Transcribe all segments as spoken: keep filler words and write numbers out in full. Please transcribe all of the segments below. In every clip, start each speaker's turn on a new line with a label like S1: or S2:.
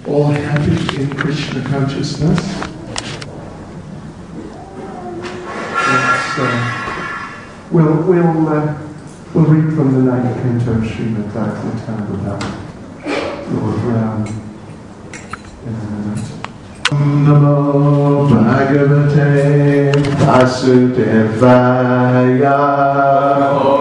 S1: All happy in Krishna consciousness? Let's, uh, we'll we'll uh, we'll read from the ninth canto of Srimad Bhagavatam about Lord Ram in a minute. Namo Bhagavate Vasudevaya.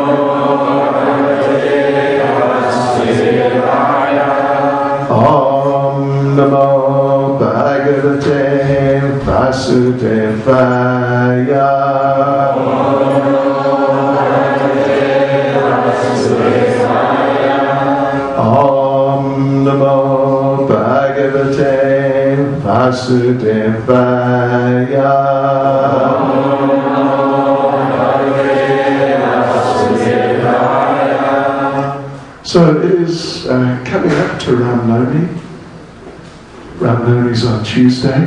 S1: Om Namo Bhagavate Vasudevaya. Om Namo Bhagavate Vasudevaya. So it is uh, coming up to Ram Navami. Ram Navami is on Tuesday.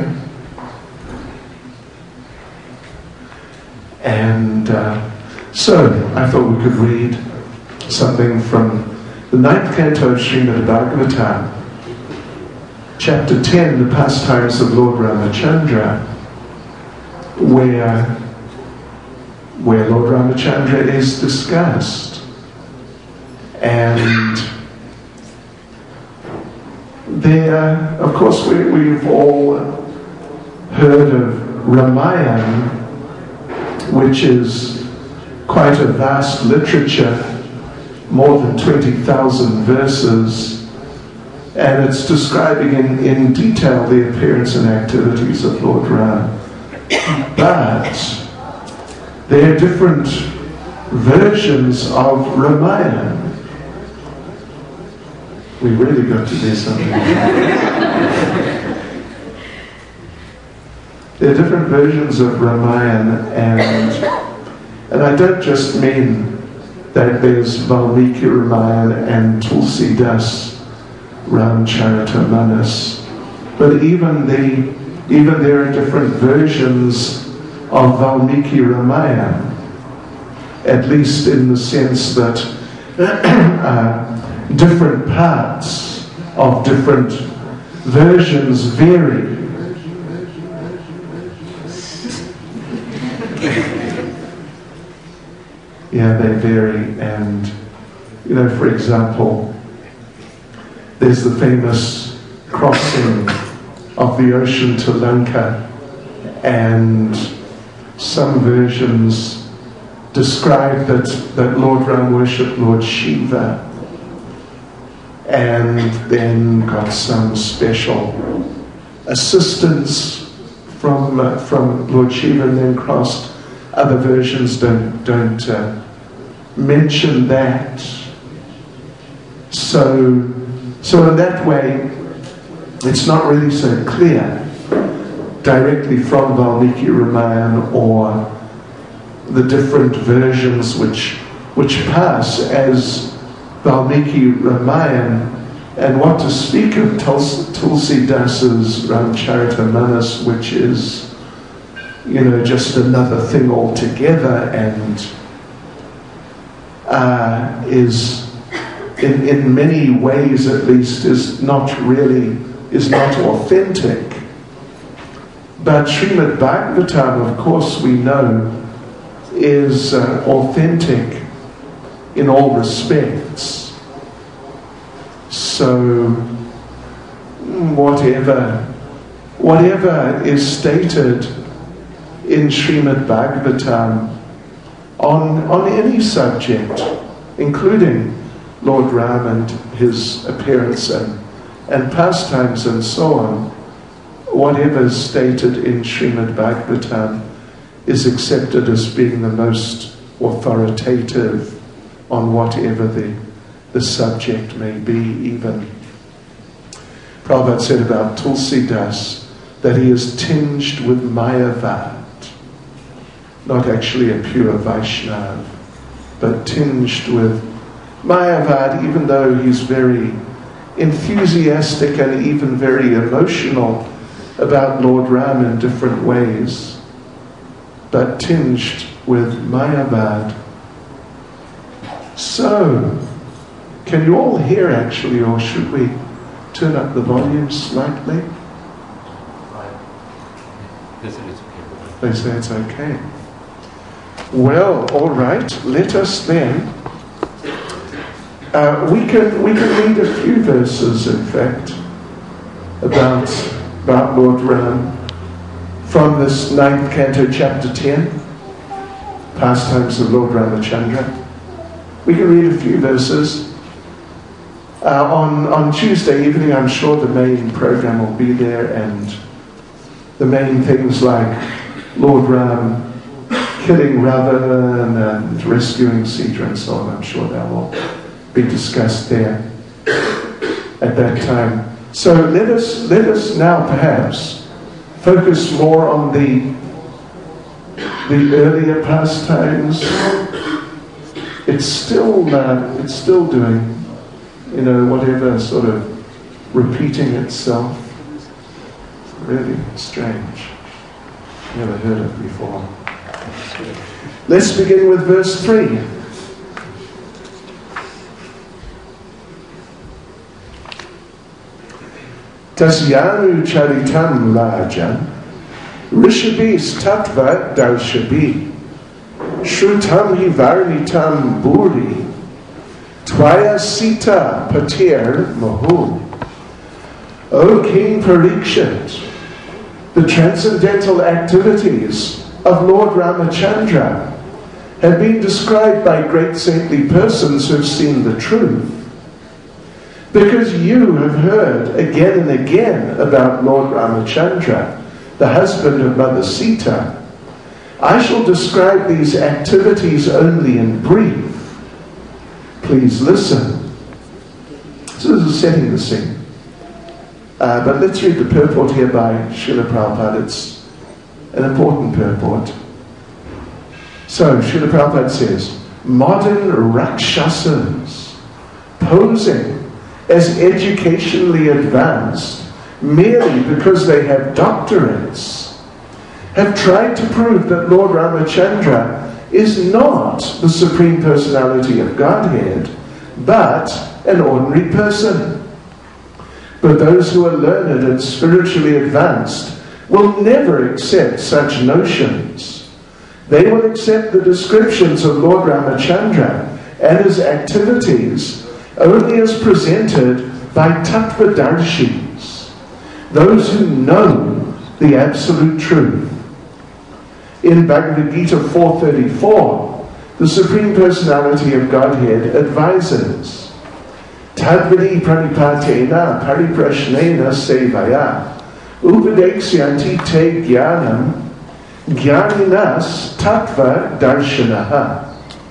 S1: And uh, so I thought we could read something from the ninth canto of Srimad Bhagavatam, chapter ten, the pastimes of Lord Ramachandra, where, where Lord Ramachandra is discussed. And there, of course, we, we've all heard of Ramayana, which is quite a vast literature, more than twenty thousand verses, and it's describing in, in detail the appearance and activities of Lord Ram. But there are different versions of Ramayana. We really got to do something. There are different versions of Ramayana, and and I don't just mean that there's Valmiki Ramayana and Tulsidas Ramcharita-manas, but even the even there are different versions of Valmiki Ramayana, at least in the sense that uh, different parts of different versions vary. Yeah, they vary, and you know, for example, there's the famous crossing of the ocean to Lanka, and some versions describe that, that Lord Ram worshipped Lord Shiva, and then got some special assistance from uh, from Lord Shiva, and then crossed. Other versions don't don't uh, mention that. So so in that way, it's not really so clear directly from Valmiki Ramayana or the different versions which which pass as Valmiki Ramayana, and what to speak of Tulsidasa's Ramcharita-manas, which is, you know, just another thing altogether, and uh, is, in, in many ways at least, is not really, is not authentic. But Srimad Bhagavatam, of course, we know, is uh, authentic in all respects. So whatever whatever is stated in Srimad Bhagavatam on, on any subject, including Lord Ram and his appearance and, and pastimes and so on, whatever is stated in Srimad Bhagavatam is accepted as being the most authoritative on whatever the, the subject may be. Even Prabhupada said about Tulsidas that he is tinged with Mayavad, not actually a pure Vaishnava, but tinged with Mayavad, even though he's very enthusiastic and even very emotional about Lord Ram in different ways, but tinged with Mayavad. So, can you all hear actually, or should we turn up the volume slightly? They say it's okay. Well, all right. Let us then. Uh, we can we can read a few verses, in fact, about about Lord Ram from this ninth canto, chapter ten, Pastimes of Lord Ramachandra. We can read a few verses. Uh, on on Tuesday evening, I'm sure the main program will be there, and the main things like Lord Ram killing Ravan and rescuing Sita and so on, I'm sure that will be discussed there at that time. So let us let us now perhaps focus more on the the earlier pastimes. It's still uh, it's still doing, you know, whatever sort of repeating itself. Really strange. Never heard it before. Let's begin with verse three. Tasyanu charitam rajan rishabis tattva darshabi shrutam hivarnitam buri tvaya sita patir mahu. O King Parikshit, the transcendental activities of Lord Ramachandra have been described by great saintly persons who have seen the truth. Because you have heard again and again about Lord Ramachandra, the husband of Mother Sita, I shall describe these activities only in brief. Please listen. So this is setting the scene. Uh, but let's read the purport here by Srila Prabhupada. It's an important purport. So, Srila Prabhupada says, modern Rakshasas, posing as educationally advanced merely because they have doctorates, have tried to prove that Lord Ramachandra is not the Supreme Personality of Godhead, but an ordinary person. But those who are learned and spiritually advanced will never accept such notions. They will accept the descriptions of Lord Ramachandra and his activities only as presented by Tattvadarshis, those who know the absolute truth. In Bhagavad Gita four thirty-four, the Supreme Personality of Godhead advises, Tadvidi pranipatena pariprashnena sevaya upadekshyanti te jnanam jnaninas tattva darshanaha.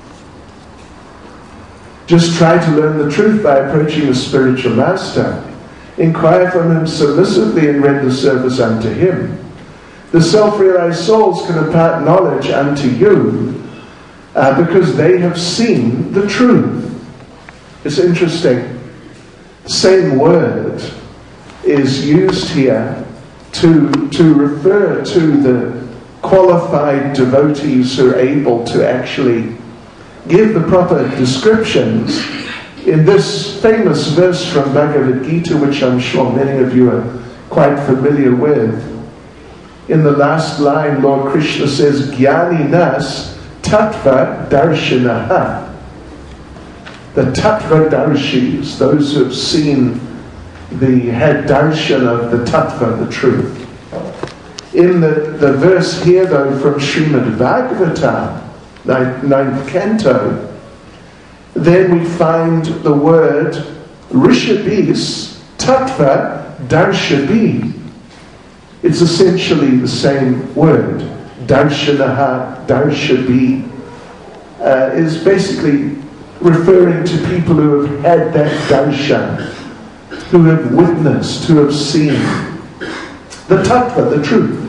S1: Just try to learn the truth by approaching a spiritual master. Inquire from him submissively and render service unto him. The self-realized souls can impart knowledge unto you uh, because they have seen the truth. It's interesting. The same word is used here to, to refer to the qualified devotees who are able to actually give the proper descriptions in this famous verse from Bhagavad Gita, which I'm sure many of you are quite familiar with. In the last line, Lord Krishna says, Jnaninas tattva darshanaha. The tattva darshis, those who have seen the, had darshan of the tattva, the truth. In the, the verse here, though, from Srimad Bhagavatam, ninth, ninth canto, then we find the word Rishabis tattva darshabi. It's essentially the same word. Darshanaha, darshabi, uh, is basically referring to people who have had that darshan, who have witnessed, who have seen the tattva, the truth.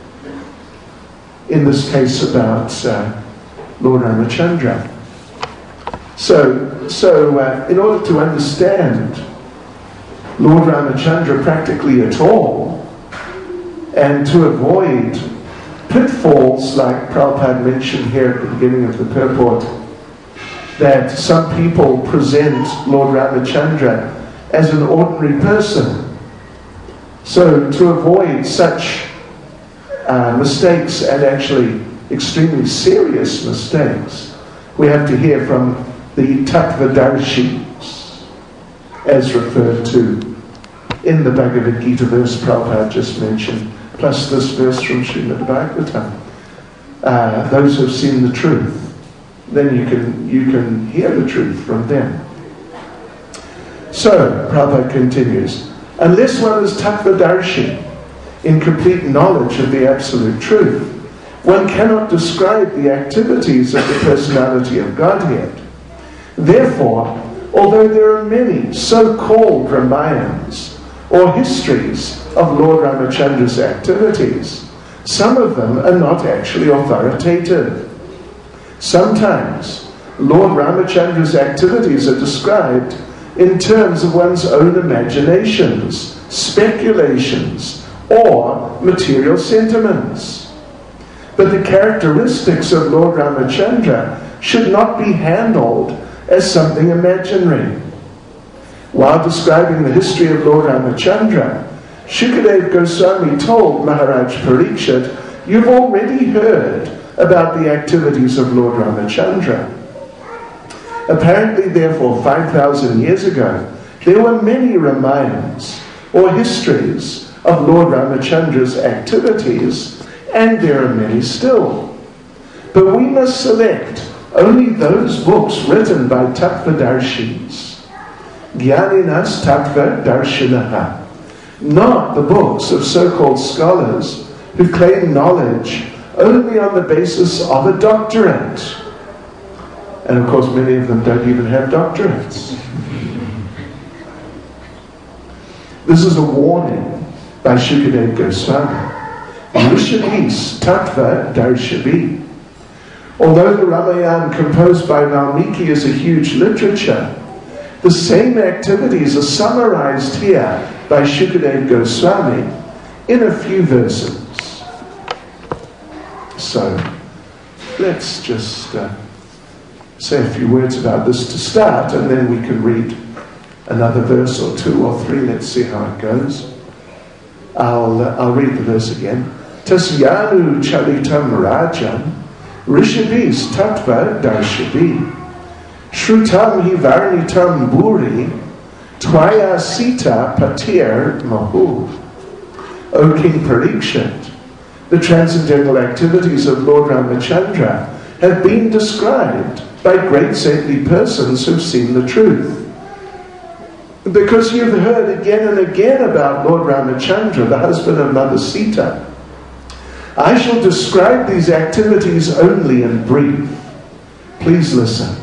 S1: In this case about uh, Lord Ramachandra. So, so uh, in order to understand Lord Ramachandra practically at all, and to avoid pitfalls like Prabhupada mentioned here at the beginning of the purport, that some people present Lord Ramachandra as an ordinary person. So to avoid such uh, mistakes, and actually extremely serious mistakes, we have to hear from the Tattvadarshis, as referred to in the Bhagavad Gita verse Prabhupada just mentioned, plus this verse from Srimad Bhagavatam. Uh, those who have seen the truth, then you can, you can hear the truth from them. So, Prabhupada continues, unless one is Tattvadarshi, in complete knowledge of the absolute truth, one cannot describe the activities of the personality of Godhead. Therefore, although there are many so-called Ramayans, or histories of Lord Ramachandra's activities, some of them are not actually authoritative. Sometimes, Lord Ramachandra's activities are described in terms of one's own imaginations, speculations, or material sentiments. But the characteristics of Lord Ramachandra should not be handled as something imaginary. While describing the history of Lord Ramachandra, Shukadeva Goswami told Maharaj Parikshit, you've already heard about the activities of Lord Ramachandra. Apparently, therefore, five thousand years ago, there were many Ramayans, or histories, of Lord Ramachandra's activities, and there are many still. But we must select only those books written by Tattvadarshis, Jnaninas Tattvadarshinaha, not the books of so-called scholars who claim knowledge only on the basis of a doctorate. And of course, many of them don't even have doctorates. This is a warning by Shukadeva Goswami. Rishabhis Tattva Darshabi. Although the Ramayana composed by Valmiki is a huge literature, the same activities are summarized here by Shukadeva Goswami in a few verses. So, let's just uh, say a few words about this to start, and then we can read another verse or two or three. Let's see how it goes. I'll, uh, I'll read the verse again. Tasyanu chalitam rajan rishabhis tattva darshabi shrutam hi varnitam buri tvaya sita patir mahu. O King Parikshit, the transcendental activities of Lord Ramachandra have been described by great saintly persons who've seen the truth. Because you've heard again and again about Lord Ramachandra, the husband of Mother Sita, I shall describe these activities only in brief. Please listen.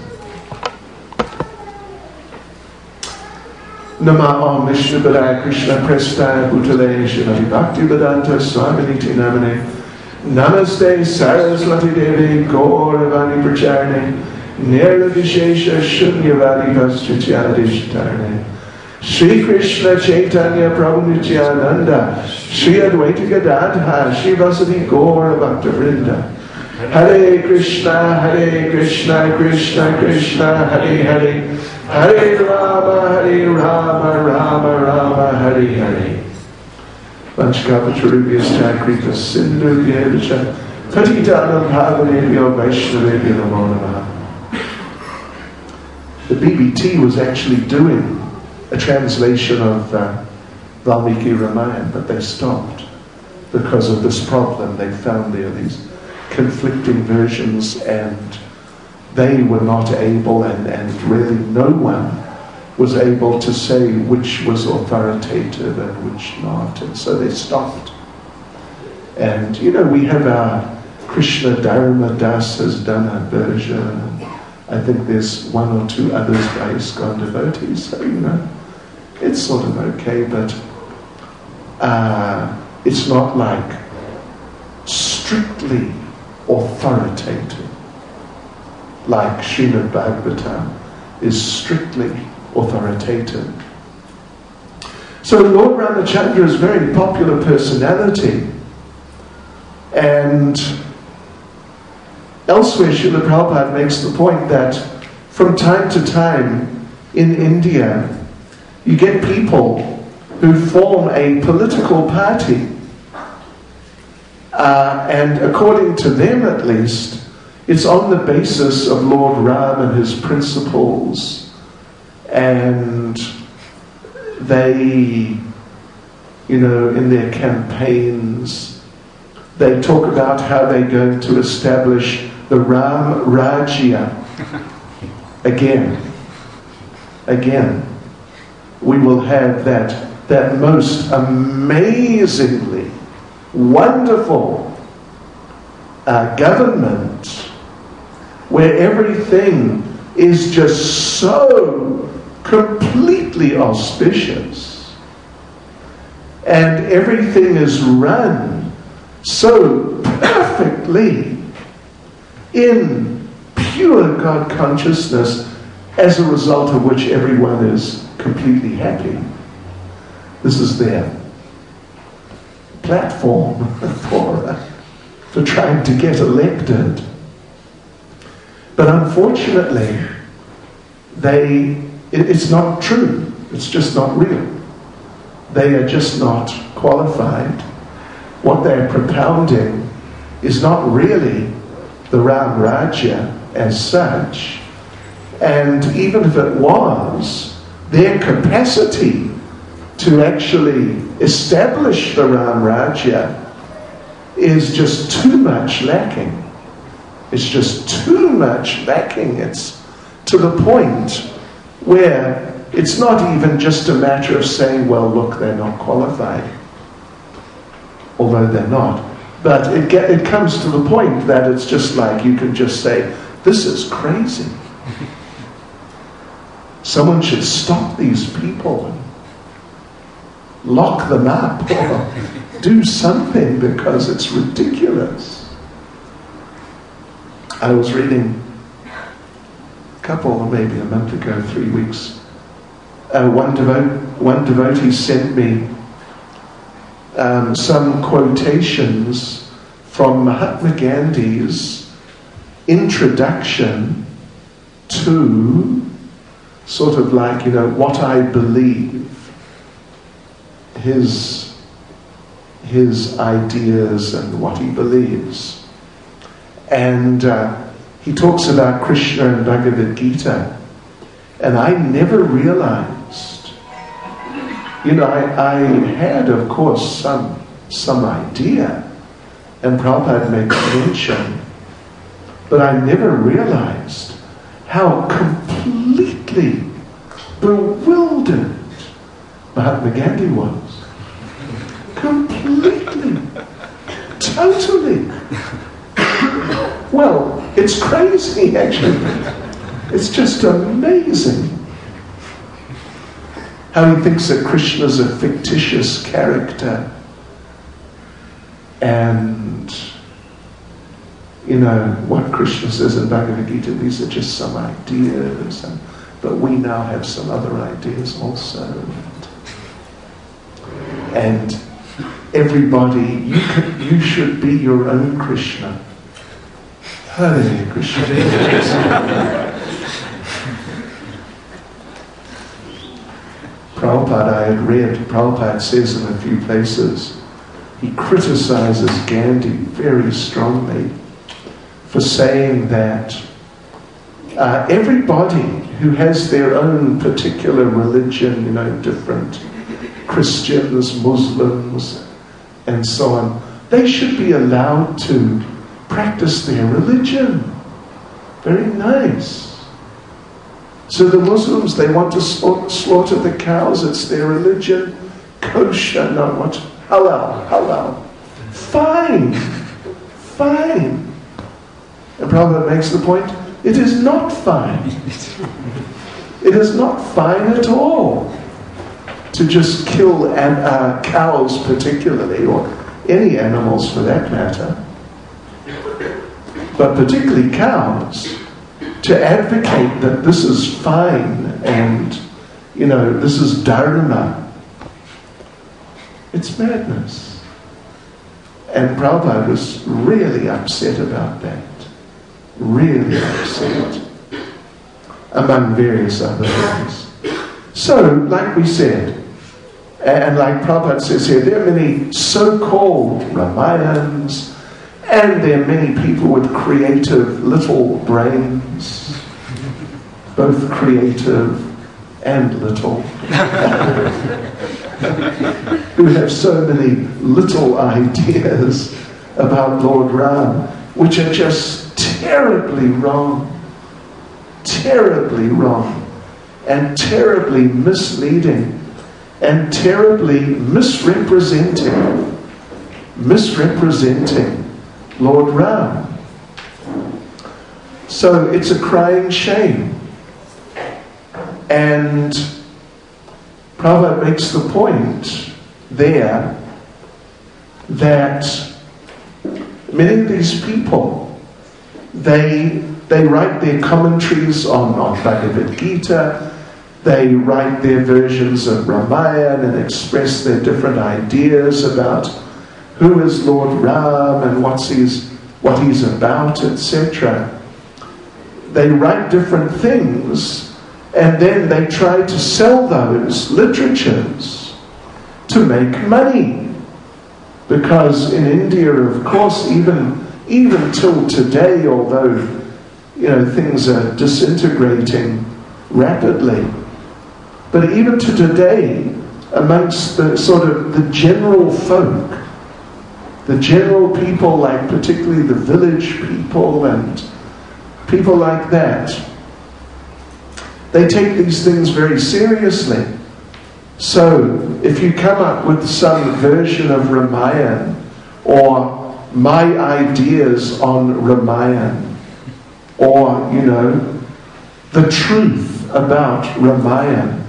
S1: Nama Om Vishnu Padaya Krishna Prestaya Bhutale Shrimati Bhakti Vedanta Swaminiti Namane Namaste Saraswati Devi Gauravani Pracharne Nirvishesha Shunyavadi Vastutyadishtarne Shri Krishna Chaitanya Prabhu Nityananda Shri Advaita Gadadha Shri Vasadi Gaura Bhakta Vrinda Hare Krishna Hare Krishna Krishna Krishna Hare Hare Hare Rama Hare Rama Rama Rama Hare Hare Vanchakapacharubyascha Kripa Sindhu Vyavacha Patitanam Bhavanebhyo Vaishnavebhyo Namo Namaha. The B B T was actually doing a translation of uh, Valmiki Ramayana, but they stopped because of this problem. They found there these conflicting versions, and they were not able, and, and really no one was able to say which was authoritative and which not, and so they stopped. And you know, we have our Krishna Dharma Das has done a version. I think there's one or two others by ISKCON devotees, so you know, it's sort of okay, but uh, it's not like strictly authoritative, like Srimad Bhagavatam is strictly authoritative. So Lord Ramachandra is a very popular personality, and elsewhere Srila Prabhupada makes the point that from time to time in India You get people who form a political party, uh, and according to them at least, it's on the basis of Lord Ram and his principles, and they, you know, in their campaigns, they talk about how they're going to establish the Ram Rajya again. Again. We will have that, that most amazingly wonderful uh, government where everything is just so completely auspicious and everything is run so perfectly in pure God consciousness, as a result of which everyone is completely happy. This is their platform for, uh, for trying to get elected. But unfortunately, they, it, it's not true. It's just not real. They are just not qualified. What they're propounding is not really the Ram Rajya as such. And even if it was, their capacity to actually establish the Ram Rajya is just too much lacking. It's just too much lacking. It's to the point where it's not even just a matter of saying, well, look, they're not qualified. Although they're not. But it, get, it comes to the point that it's just like you can just say, this is crazy. Someone should stop these people and lock them up or do something, because it's ridiculous. I was reading a couple, maybe a month ago, three weeks. Uh, one, devo- one devotee sent me um, some quotations from Mahatma Gandhi's introduction to sort of like, you know, what I believe, his, his ideas and what he believes. And uh, he talks about Krishna and Bhagavad Gita. And I never realized, you know, I, I had, of course, some, some idea, and Prabhupada makes mention, but I never realized how completely bewildered Mahatma Gandhi was. Completely. Totally. Well, it's crazy, actually. It's just amazing how he thinks that Krishna's a fictitious character, and you know what Krishna says in Bhagavad Gita, these are just some ideas, and, but we now have some other ideas also. And everybody, you can, you should be your own Krishna. Hare Krishna. Prabhupada, I had read, Prabhupada says in a few places, he criticizes Gandhi very strongly for saying that uh, everybody who has their own particular religion, you know, different Christians, Muslims, and so on, they should be allowed to practice their religion. Very nice. So the Muslims, they want to slaughter the cows, it's their religion. Kosher, no, what? Halal, halal. Fine, fine. And Prabhupada makes the point, it is not fine. It is not fine at all to just kill an, uh, cows particularly, or any animals for that matter, but particularly cows, to advocate that this is fine and, you know, this is dharma. It's madness. And Prabhupada was really upset about that. Really upset. Among various other things. So, like we said, and like Prabhupada says here, there are many so-called Ramayans, and there are many people with creative little brains, both creative and little, who have so many little ideas about Lord Ram, which are just terribly wrong, terribly wrong, and terribly misleading, and terribly misrepresenting, misrepresenting Lord Ram. So it's a crying shame. And Prabhupada makes the point there that many of these people, they they write their commentaries on, on Bhagavad Gita, they write their versions of Ramayana and express their different ideas about who is Lord Ram and what's his, what he's about, et cetera. They write different things, and then they try to sell those literatures to make money. Because in India, of course, even even till today, although you know things are disintegrating rapidly, but even to today, amongst the sort of the general folk, the general people, like particularly the village people and people like that, they take these things very seriously. So, if you come up with some version of Ramayana, or my ideas on Ramayana, or, you know, the truth about Ramayana,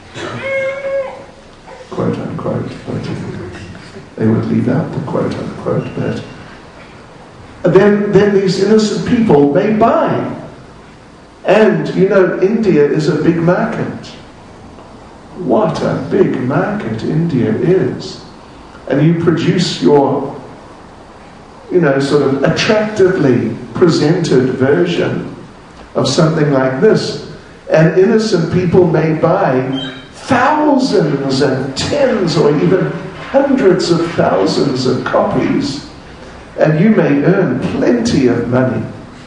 S1: quote unquote, they would leave out the quote unquote, but then, then these innocent people may buy. And, you know, India is a big market. What a big market India is. And you produce your, you know, sort of attractively presented version of something like this. And innocent people may buy thousands and tens or even hundreds of thousands of copies. And you may earn plenty of money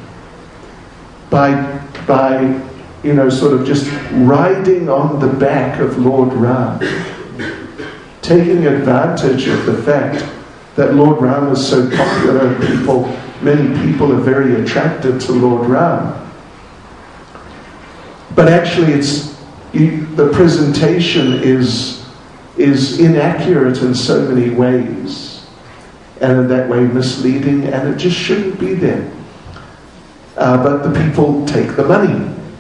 S1: by by, you know, sort of just riding on the back of Lord Ram, taking advantage of the fact that Lord Ram is so popular and people, many people are very attracted to Lord Ram. But actually it's, you, the presentation is, is inaccurate in so many ways, and in that way misleading, and it just shouldn't be there. Uh, but the people take the money.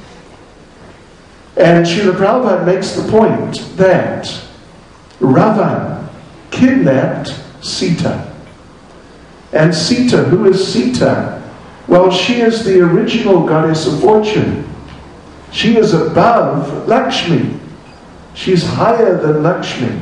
S1: And Srila Prabhupada makes the point that Ravan kidnapped Sita. And Sita, who is Sita? Well, she is the original goddess of fortune. She is above Lakshmi. She's higher than Lakshmi.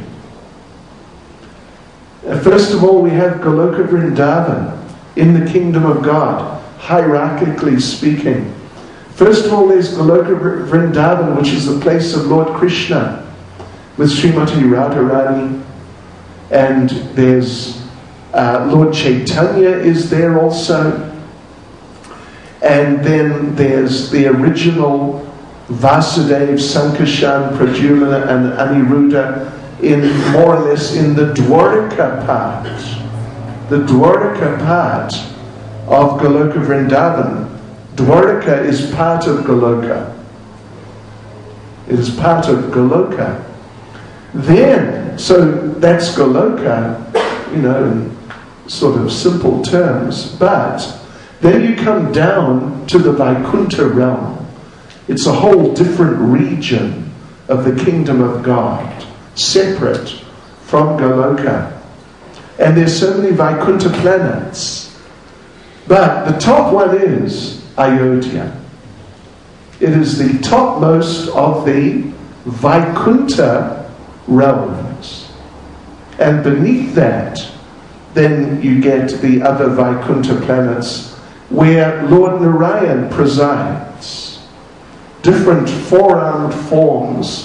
S1: And first of all, we have Goloka Vrindavan in the kingdom of God. Hierarchically speaking. First of all, there's Goloka Vrindavan, which is the place of Lord Krishna, with Srimati Radharani, and there's uh, Lord Chaitanya is there also, and then there's the original Vasudev, Sankarshan, Pradyumna, and Aniruddha in more or less in the Dwarka part, the Dwarka part of Goloka Vrindavan. Dwarka is part of Goloka. It is part of Goloka. Then, so that's Goloka, you know, in sort of simple terms, but then you come down to the Vaikuntha realm. It's a whole different region of the kingdom of God, separate from Goloka. And there's so many Vaikuntha planets. But the top one is Ayodhya. It is the topmost of the Vaikuntha realms. And beneath that, then you get the other Vaikuntha planets where Lord Narayan presides. Different four-armed forms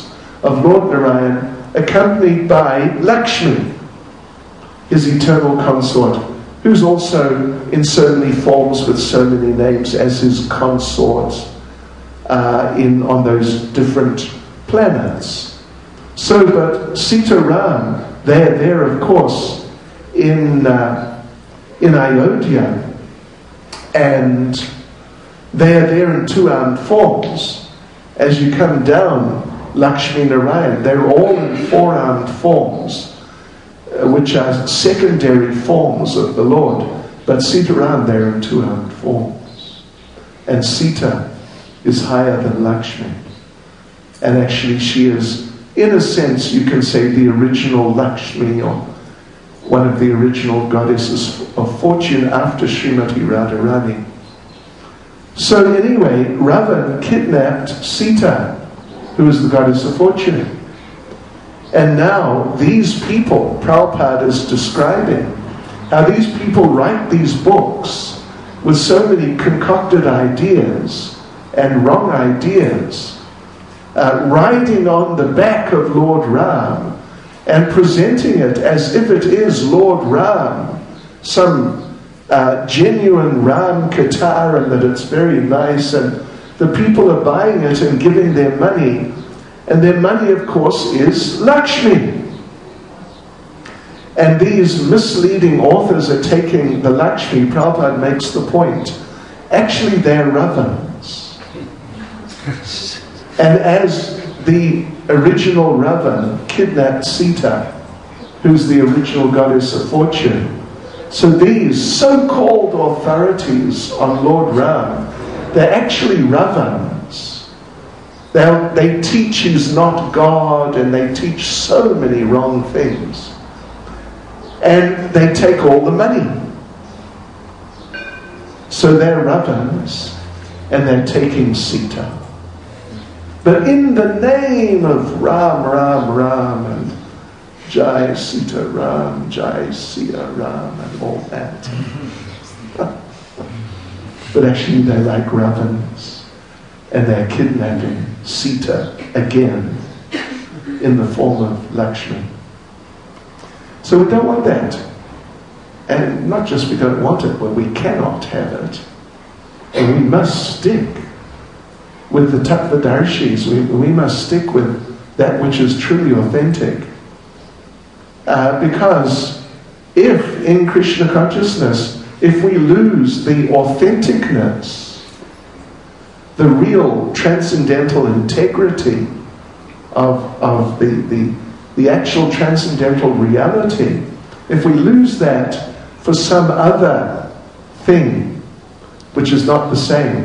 S1: of Lord Narayan, accompanied by Lakshmi, his eternal consort, who's also in so many forms with so many names as his consort uh, in on those different planets. So, but Sita Ram, they're there, of course, in uh, in Ayodhya, and they're there in two armed forms. As you come down Lakshmi Narayan, they're all in four armed forms, uh, which are secondary forms of the Lord. But Sita Ram, they're in two armed forms, and Sita is higher than Lakshmi, and actually she is, in a sense, you can say the original Lakshmi, or one of the original goddesses of fortune after Srimati Radharani. So anyway, Ravan kidnapped Sita, who is the goddess of fortune. And now these people, Prabhupada is describing how these people write these books with so many concocted ideas and wrong ideas, uh, riding on the back of Lord Ram, and presenting it as if it is Lord Ram, some uh, genuine Ram Katar, and that it's very nice, and the people are buying it and giving their money, and their money, of course, is Lakshmi. And these misleading authors are taking the Lakshmi. Prabhupada makes the point. Actually, they're Ravans. And as the original Ravan kidnapped Sita, who's the original goddess of fortune, so these so-called authorities on Lord Ram, they're actually Ravans. They're, they teach he's not God, and they teach so many wrong things. And they take all the money. So they're Ravans, and they're taking Sita. But in the name of Ram, Ram, Ram, and Jai Sita Ram, Jai Siya Ram, and all that. But actually they're like Ravans, and they're kidnapping Sita again in the form of Lakshmi. So we don't want that. And not just we don't want it, but we cannot have it. And we must stick with the Tattvadarshis. We, we must stick with that which is truly authentic. Uh, because if in Krishna consciousness, if we lose the authenticness, the real transcendental integrity of, of the, the, the actual transcendental reality, if we lose that for some other thing which is not the same,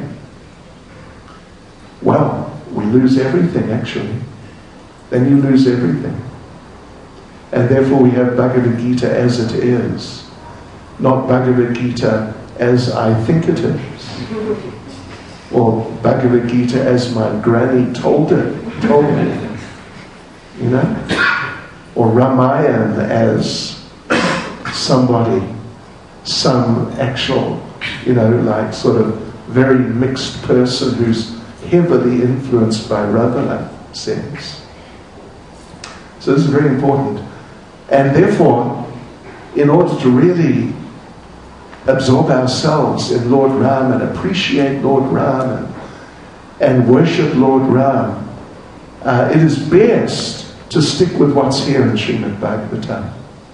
S1: well, we lose everything actually. Then you lose everything. And therefore we have Bhagavad Gita as it is, not Bhagavad Gita as I think it is, or Bhagavad Gita as my granny told it, told me, you know, or Ramayana as somebody, some actual, you know, like sort of very mixed person who's heavily influenced by Ravana says. So this is very important. And therefore, in order to really absorb ourselves in Lord Ram and appreciate Lord Ram and, and worship Lord Ram, uh, it is best to stick with what's here in Srimad Bhagavatam.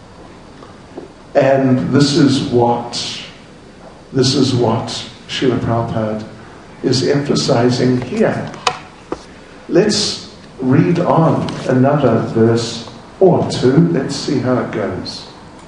S1: And this is what, this is what Srila Prabhupada is emphasizing here. Let's read on another verse or two. Let's see how it goes.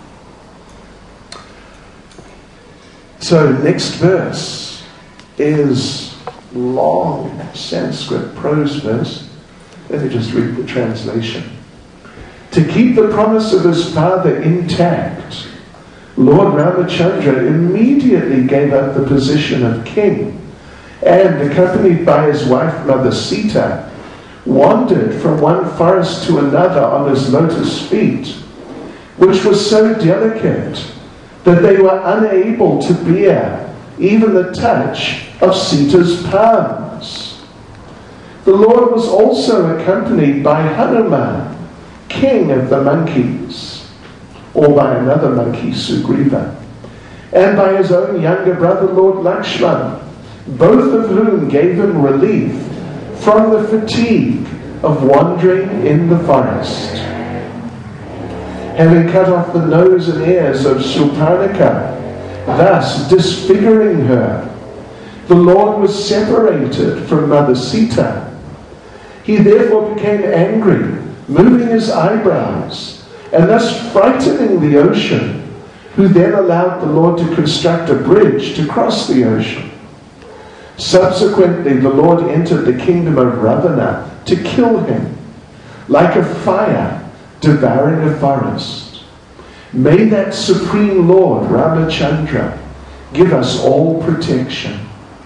S1: So next verse is long Sanskrit prose verse. Let me just read the translation. To keep the promise of his father intact, Lord Ramachandra immediately gave up the position of king, and, accompanied by his wife Mother Sita, wandered from one forest to another on his lotus feet, which was so delicate that they were unable to bear even the touch of Sita's palms. The Lord was also accompanied by Hanuman, king of the monkeys, or by another monkey, Sugriva, and by his own younger brother, Lord Lakshman, both of whom gave him relief from the fatigue of wandering in the forest. Having cut off the nose and ears of Shurparnika, thus disfiguring her, the Lord was separated from Mother Sita. He therefore became angry, moving his eyebrows, and thus frightening the ocean, who then allowed the Lord to construct a bridge to cross the ocean. Subsequently, the Lord entered the kingdom of Ravana to kill him, like a fire devouring a forest. May that Supreme Lord, Ramachandra, give us all protection.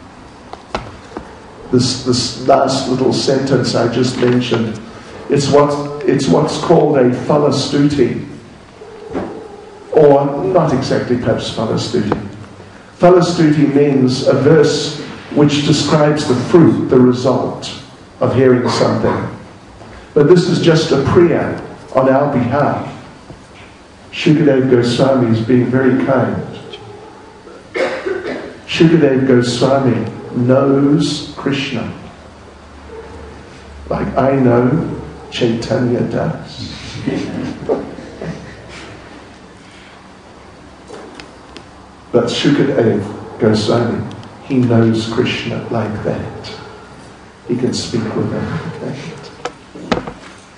S1: This, this last little sentence I just mentioned, it's, what, it's what's called a Falastuti, or not exactly perhaps Falastuti. Falastuti means a verse which describes the fruit, the result of hearing something. But this is just a prayer on our behalf. Shukadev Goswami is being very kind. Shukadev Goswami knows Krishna, like I know Chaitanya does. But Shukadev Goswami, he knows Krishna like that. He can speak with him like that.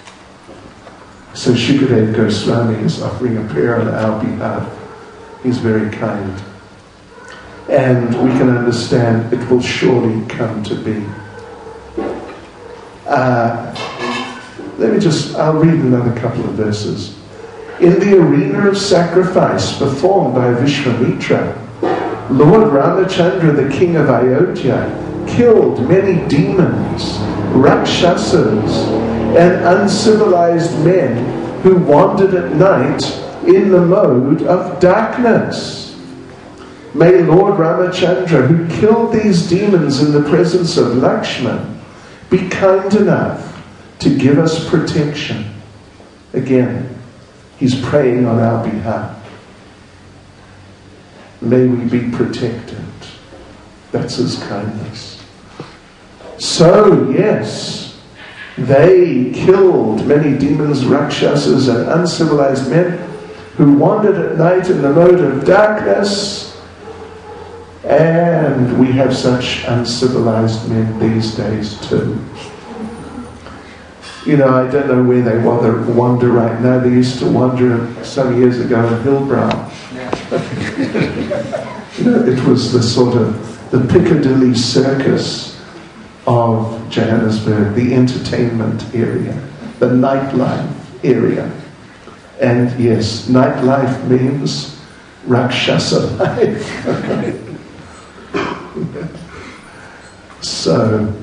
S1: So Shukadev Goswami is offering a prayer on our behalf. He's very kind. And we can understand it will surely come to be. Uh, let me just, I'll read another couple of verses. In the arena of sacrifice performed by Vishwamitra, Lord Ramachandra, the king of Ayodhya, killed many demons, rakshasas, and uncivilized men who wandered at night in the mode of darkness. May Lord Ramachandra, who killed these demons in the presence of Lakshman, be kind enough to give us protection. Again, he's praying on our behalf. May we be protected. That's his kindness. So, yes, they killed many demons, rakshasas, and uncivilized men who wandered at night in the mode of darkness. And we have such uncivilized men these days too. You know, I don't know where they wander, wander right now. They used to wander some years ago in Hillbrow. You know, it was the sort of the Piccadilly Circus of Johannesburg, the entertainment area, the nightlife area. And yes, nightlife means Rakshasa life. So,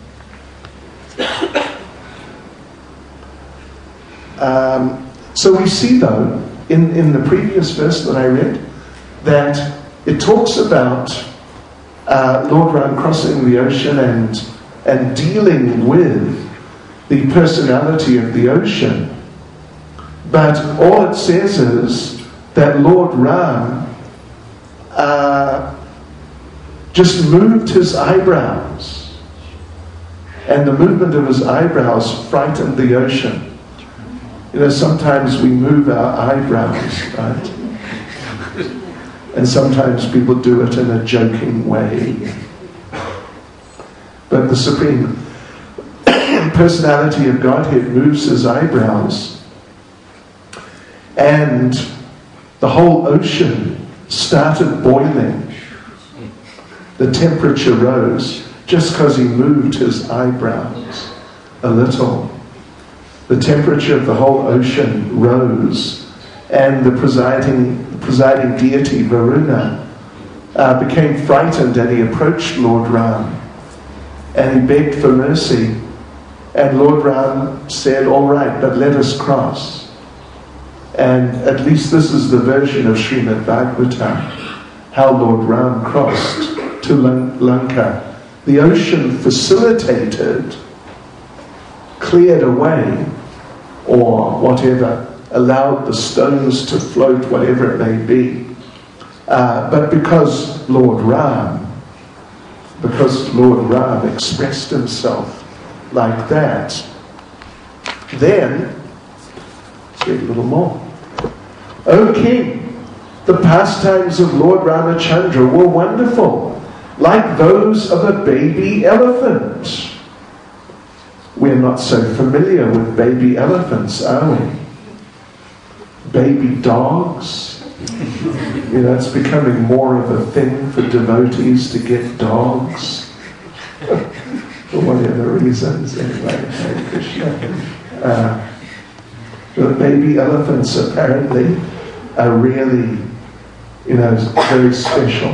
S1: um, so we see though, in, in the previous verse that I read, that it talks about uh, Lord Ram crossing the ocean and, and dealing with the personality of the ocean. But all it says is that Lord Ram uh, just moved his eyebrows, and the movement of his eyebrows frightened the ocean. You know, sometimes we move our eyebrows, right? And sometimes people do it in a joking way. But the Supreme Personality of Godhead moves his eyebrows, and the whole ocean started boiling. The temperature rose just because he moved his eyebrows a little. The temperature of the whole ocean rose, and the presiding, the presiding deity Varuna uh, became frightened, and he approached Lord Ram and he begged for mercy. And Lord Ram said, "All right, but let us cross." And at least this is the version of Srimad Bhagavatam, how Lord Ram crossed to Lanka. The ocean facilitated cleared away or whatever, allowed the stones to float, whatever it may be. Uh, but because Lord Ram, because Lord Ram expressed himself like that, then, let's read a little more. O King, the pastimes of Lord Ramachandra were wonderful, like those of a baby elephant. We're not so familiar with baby elephants, are we? Baby dogs. You know, it's becoming more of a thing for devotees to get dogs. For whatever reasons, anyway. Hare Krishna. Uh, the baby elephants apparently are really, you know, very special.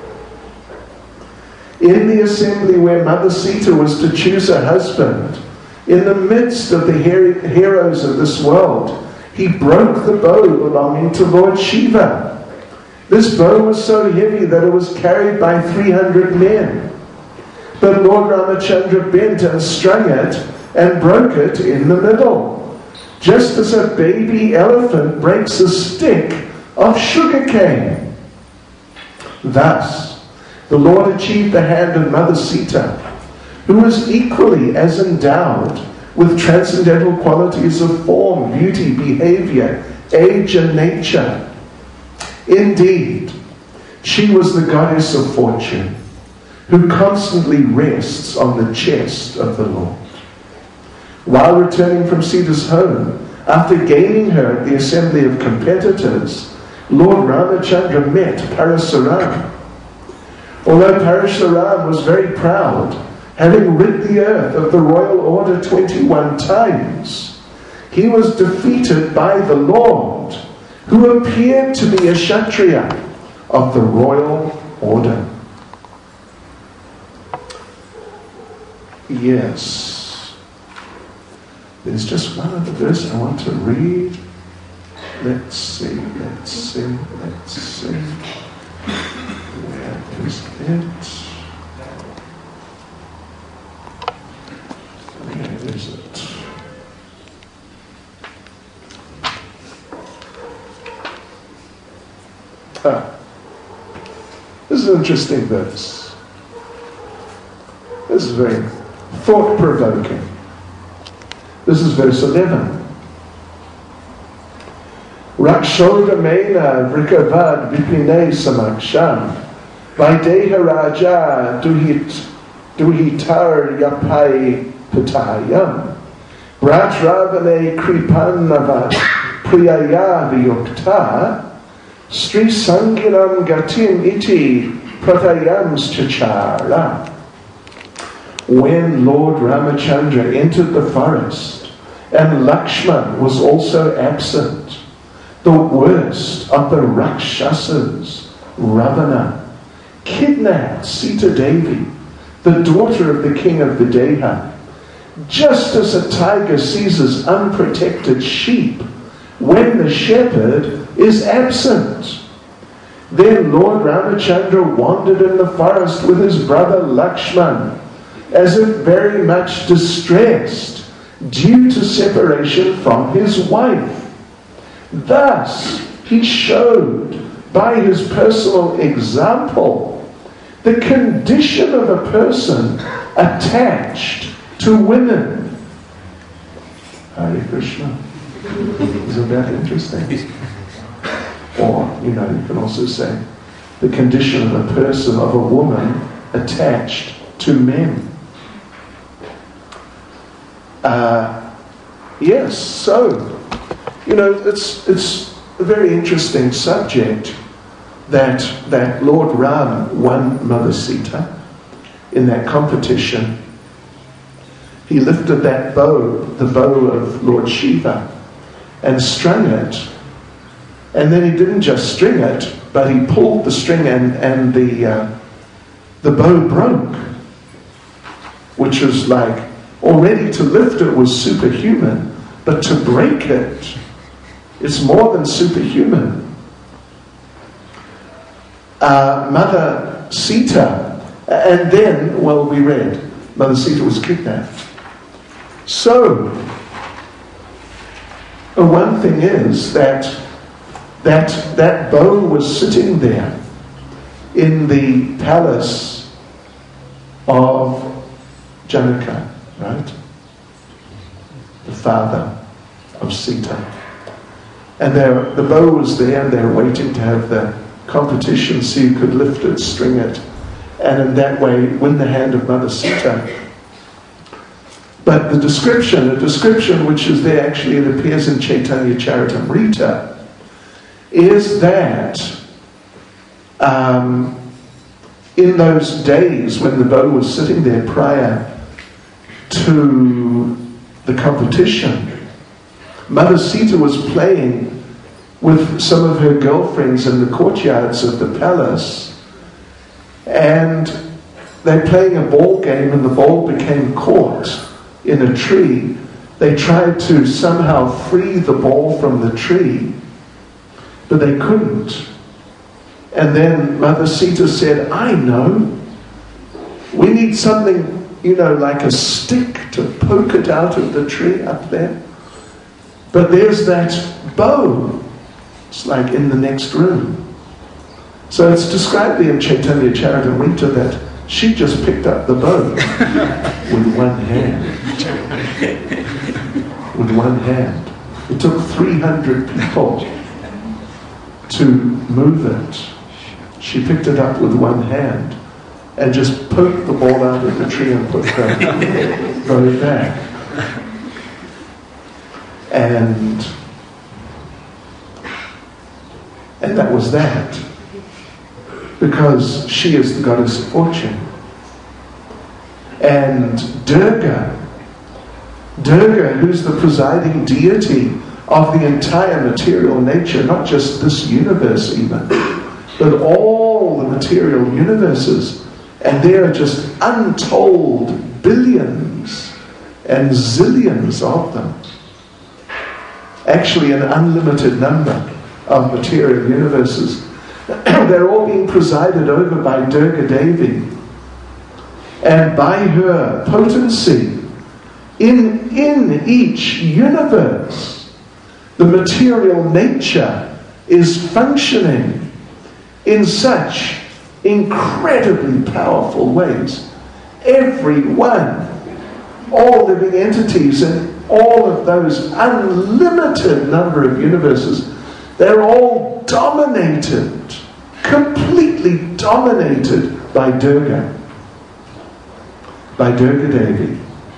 S1: In the assembly where Mother Sita was to choose a husband, in the midst of the her- heroes of this world, he broke the bow belonging to Lord Shiva. This bow was so heavy that it was carried by three hundred men. But Lord Ramachandra bent and strung it and broke it in the middle, just as a baby elephant breaks a stick of sugarcane. Thus, the Lord achieved the hand of Mother Sita, who was equally as endowed with transcendental qualities of form, beauty, behavior, age, and nature. Indeed, she was the goddess of fortune, who constantly rests on the chest of the Lord. While returning from Sita's home, after gaining her at the assembly of competitors, Lord Ramachandra met Parasuram. Although Parasuram was very proud, having rid the earth of the royal order twenty-one times, he was defeated by the Lord, who appeared to be a Kshatriya of the royal order. Yes. There's just one other verse I want to read. Let's see, let's see, let's see. Where is it? Where is it? Ah, this is an interesting verse. This is very thought-provoking. This is verse eleven. Rakshodamena vrikavad vipine samaksham Vaideha Raja duhit duhitar yapai patayam Bratravane kripannavat priyaya viyukta Sri Sangiram gatim iti pratayams chachara. When Lord Ramachandra entered the forest and Lakshman was also absent, the worst of the Rakshasas, Ravana, kidnapped Sita Devi, the daughter of the king of Videha, just as a tiger seizes unprotected sheep when the shepherd is absent. Then Lord Ramachandra wandered in the forest with his brother Lakshman, as if very much distressed due to separation from his wife. Thus, he showed by his personal example the condition of a person attached to women. Hare Krishna. Isn't that interesting? Or, you know, you can also say the condition of a person, of a woman attached to men. Uh, yes, so, you know, it's it's a very interesting subject that that Lord Ram won Mother Sita in that competition. He lifted that bow, the bow of Lord Shiva, and strung it. And then he didn't just string it, but he pulled the string and, and the, uh, the bow broke, which was like, already to lift it was superhuman, but to break it, it's more than superhuman. Uh, Mother Sita, and then, well, we read, Mother Sita was kidnapped. So, the one thing is that that that bow was sitting there in the palace of Janaka, right? The father of Sita. And the bow was there, and they were waiting to have the competition so you could lift it, string it, and in that way win the hand of Mother Sita. But the description, a description which is there, actually it appears in Chaitanya Charitamrita, is that um, in those days when the bow was sitting there prior to the competition, Mother Sita was playing with some of her girlfriends in the courtyards of the palace, and they're playing a ball game, and the ball became caught in a tree. They tried to somehow free the ball from the tree, but they couldn't. And then Mother Sita said, I know, we need something, you know, like a stick to poke it out of the tree up there. But there's that bow. It's like in the next room. So it's described there in Chaitanya Charitamrita that she just picked up the bow with one hand. With one hand. It took three hundred people to move it. She picked it up with one hand and just poked the ball out of the tree and put the bow back. And and that was that. Because she is the goddess of fortune. And Durga, Durga, who's the presiding deity of the entire material nature, not just this universe even, but all the material universes, and there are just untold billions and zillions of them. Actually, an unlimited number of material universes. They're all being presided over by Durga Devi. And by her potency, in, in each universe, the material nature is functioning in such incredibly powerful ways. Everyone, all living entities, and all of those unlimited number of universes, they're all dominated, completely dominated by Durga, by Durga Devi.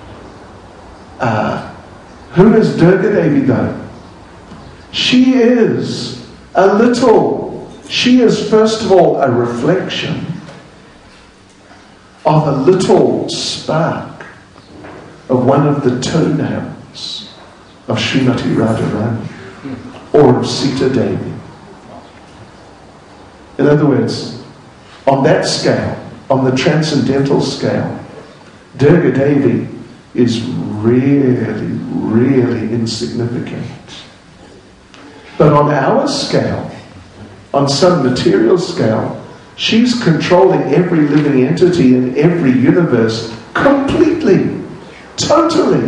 S1: Uh, who is Durga Devi though? She is a little, she is first of all a reflection of a little spark of one of the toenails of Srimati Radharani or of Sita Devi. In other words, on that scale, on the transcendental scale, Durga Devi is really, really insignificant. But on our scale, on some material scale, she's controlling every living entity in every universe completely, totally.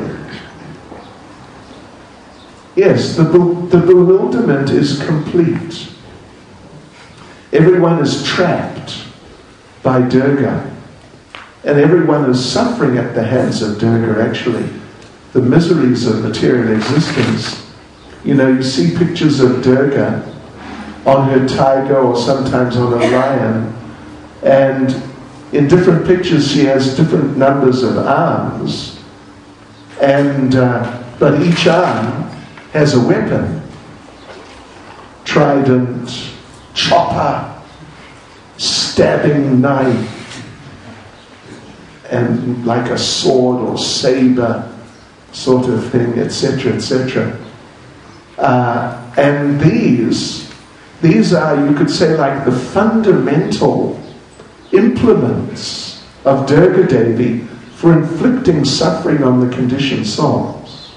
S1: Yes, the, the bewilderment is complete. Everyone is trapped by Durga. And everyone is suffering at the hands of Durga, actually. The miseries of material existence. You know, you see pictures of Durga on her tiger or sometimes on a lion. And in different pictures she has different numbers of arms. And, uh, but each arm has a weapon. Trident, chopper, stabbing knife, and like a sword or saber sort of thing, et cetera, et cetera. Uh, and these, these are, you could say, like the fundamental implements of Durga Devi for inflicting suffering on the conditioned souls.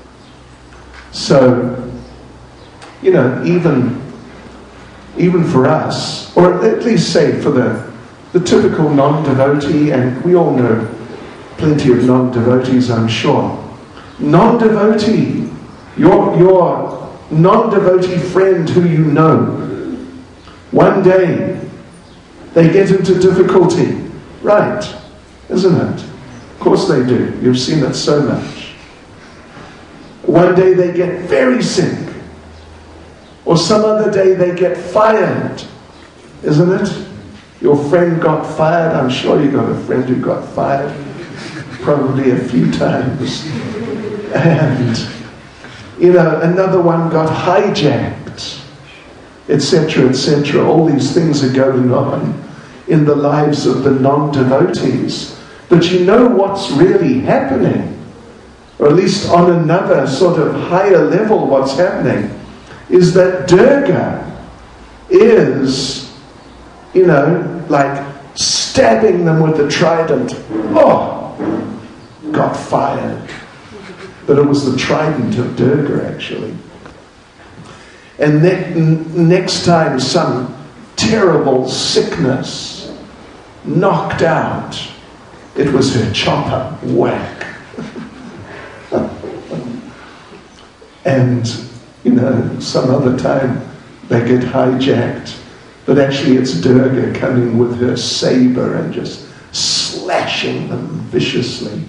S1: So, you know, even, even for us, or at least say for the The typical non-devotee, and we all know plenty of non-devotees, I'm sure. non-devotee, your, your non-devotee friend who you know, one day they get into difficulty. Right, isn't it? Of course they do. You've seen it so much. One day they get very sick. Or some other day they get fired. Isn't it? Your friend got fired. I'm sure you got a friend who got fired. Probably a few times. And, you know, another one got hijacked, et cetera, et cetera. All these things are going on in the lives of the non-devotees. But you know what's really happening, or at least on another sort of higher level what's happening, is that Durga is, you know, like stabbing them with the trident. Oh, got fired. But it was the trident of Durga, actually. And ne- next time some terrible sickness knocked out, it was her chopper. Whack. And, you know, some other time they get hijacked, but actually it's Durga coming with her saber and just slashing them viciously.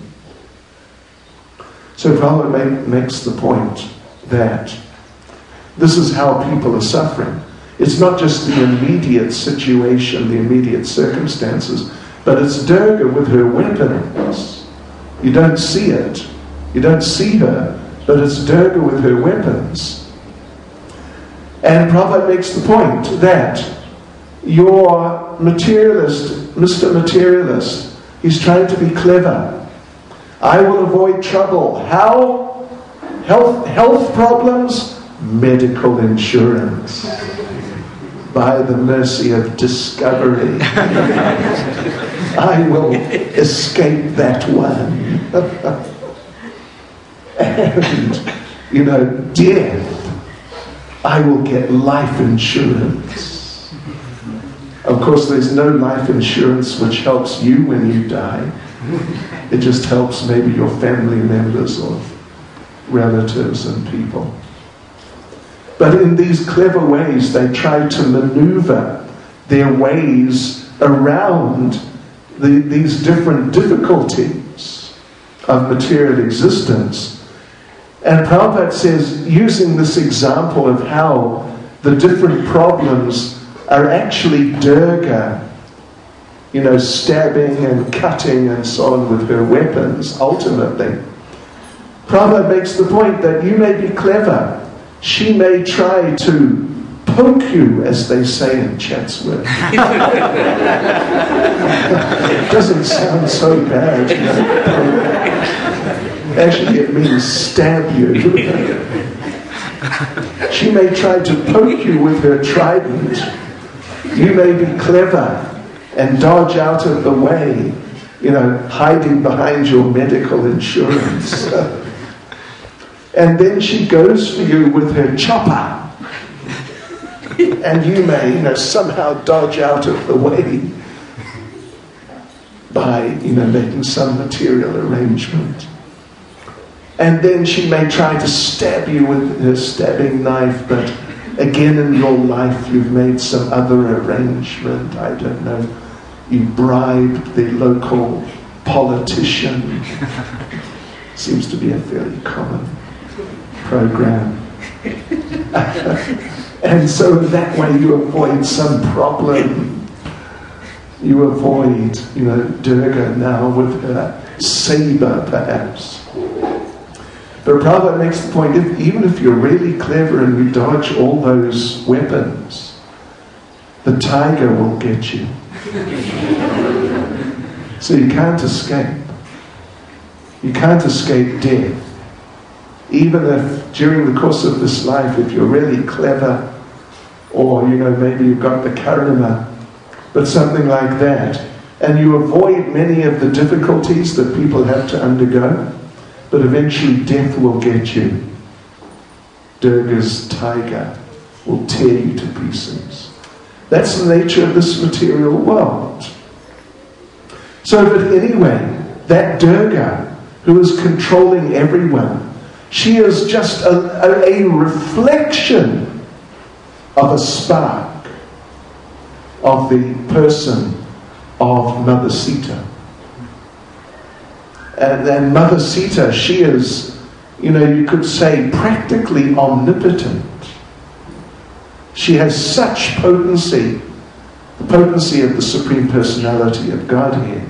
S1: So Prabhupada makes the point that this is how people are suffering. It's not just the immediate situation, the immediate circumstances, but it's Durga with her weapons. You don't see it. You don't see her, but it's Durga with her weapons. And Prabhupada makes the point that your materialist, Mister Materialist, he's trying to be clever. I will avoid trouble. How? Health, health problems? Medical insurance. By the mercy of discovery. I will escape that one. And, you know, death. I will get life insurance. Of course, there's no life insurance which helps you when you die. It just helps maybe your family members or relatives and people. But in these clever ways, they try to maneuver their ways around the, these different difficulties of material existence. And Prabhupada says, using this example of how the different problems are actually Durga, you know, stabbing and cutting and so on with her weapons, ultimately. Prabhupada makes the point that you may be clever. She may try to poke you, as they say in Chatsworth. It doesn't sound so bad, you know. Actually, it means stab you. She may try to poke you with her trident. You may be clever and dodge out of the way, you know, hiding behind your medical insurance. And then she goes for you with her chopper. And you may, you know, somehow dodge out of the way by, you know, making some material arrangement. And then she may try to stab you with her stabbing knife, but again in your life you've made some other arrangement. I don't know. You bribed the local politician. Seems to be a fairly common program. And so that way you avoid some problem. You avoid, you know, Durga now with her saber, perhaps. But Prabhupada makes the point, if, even if you're really clever and you dodge all those weapons, the tiger will get you. So you can't escape. You can't escape death. Even if during the course of this life, if you're really clever, or, you know, maybe you've got the karma, but something like that, and you avoid many of the difficulties that people have to undergo, but eventually death will get you. Durga's tiger will tear you to pieces. That's the nature of this material world. So, but anyway, that Durga who is controlling everyone. She is just a, a, a reflection of a spark of the person of Mother Sita. And then Mother Sita, she is, you know, you could say practically omnipotent. She has such potency, the potency of the Supreme Personality of Godhead.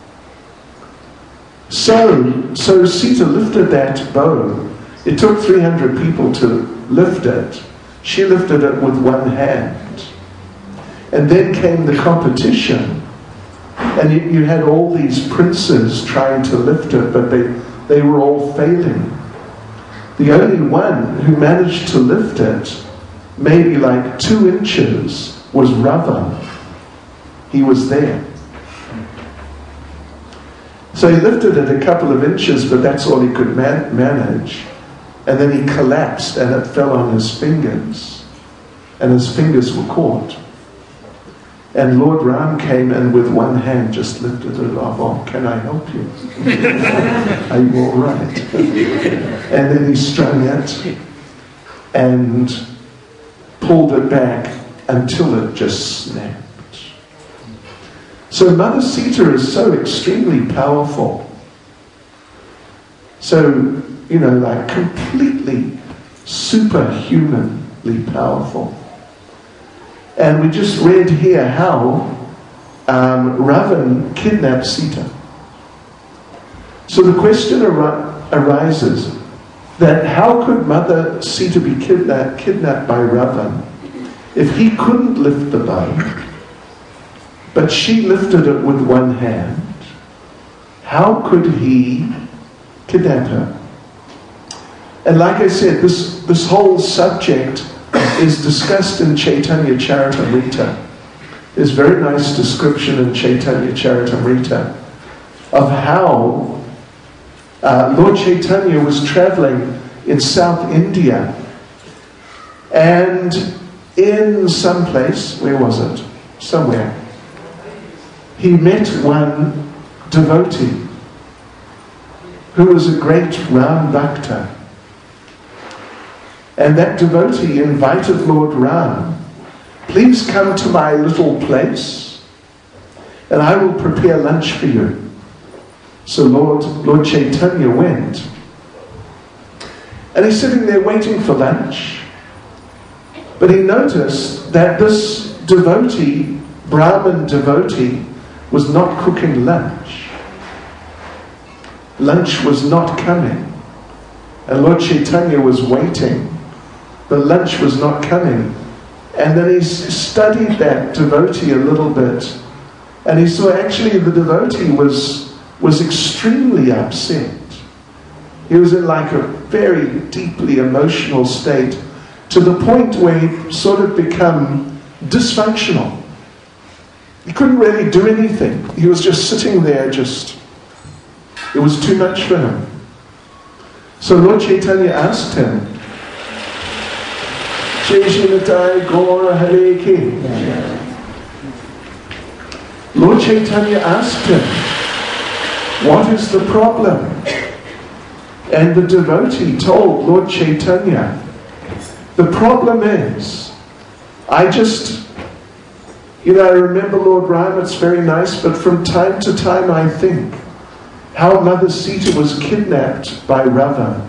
S1: So, so Sita lifted that bow. It took three hundred people to lift it. She lifted it with one hand. And then came the competition. And you, you had all these princes trying to lift it, but they, they were all failing. The only one who managed to lift it, maybe like two inches, was Rava. He was there. So he lifted it a couple of inches, but that's all he could man- manage. And then he collapsed and it fell on his fingers. And his fingers were caught. And Lord Ram came and with one hand just lifted it off. Oh, can I help you? Are you all right? And then he strung it and pulled it back until it just snapped. So Mother Sita is so extremely powerful. So, you know, like completely superhumanly powerful. And we just read here how um, Ravan kidnapped Sita. So the question ar- arises that how could Mother Sita be kidnapped, kidnapped by Ravan if he couldn't lift the bow, but she lifted it with one hand? How could he kidnap her? And like I said, this, this whole subject is discussed in Chaitanya Charitamrita. There's a very nice description in Chaitanya Charitamrita of how uh, Lord Chaitanya was traveling in South India, and in some place, where was it? Somewhere, he met one devotee who was a great Ram Bhakta. And that devotee invited Lord Ram, please come to my little place and I will prepare lunch for you. So Lord, Lord Chaitanya went. And he's sitting there waiting for lunch. But he noticed that this devotee, Brahmin devotee, was not cooking lunch. Lunch was not coming. And Lord Chaitanya was waiting. The lunch was not coming. And then he studied that devotee a little bit. And he saw actually the devotee was, was extremely upset. He was in like a very deeply emotional state, to the point where he sort of become dysfunctional. He couldn't really do anything. He was just sitting there, just, it was too much for him. So Lord Chaitanya asked him, Chaitanya Gaura Hare Ki. Lord Chaitanya asked him, what is the problem? And the devotee told Lord Chaitanya, the problem is, I just, you know, I remember Lord Ram, it's very nice, but from time to time I think how Mother Sita was kidnapped by Rava.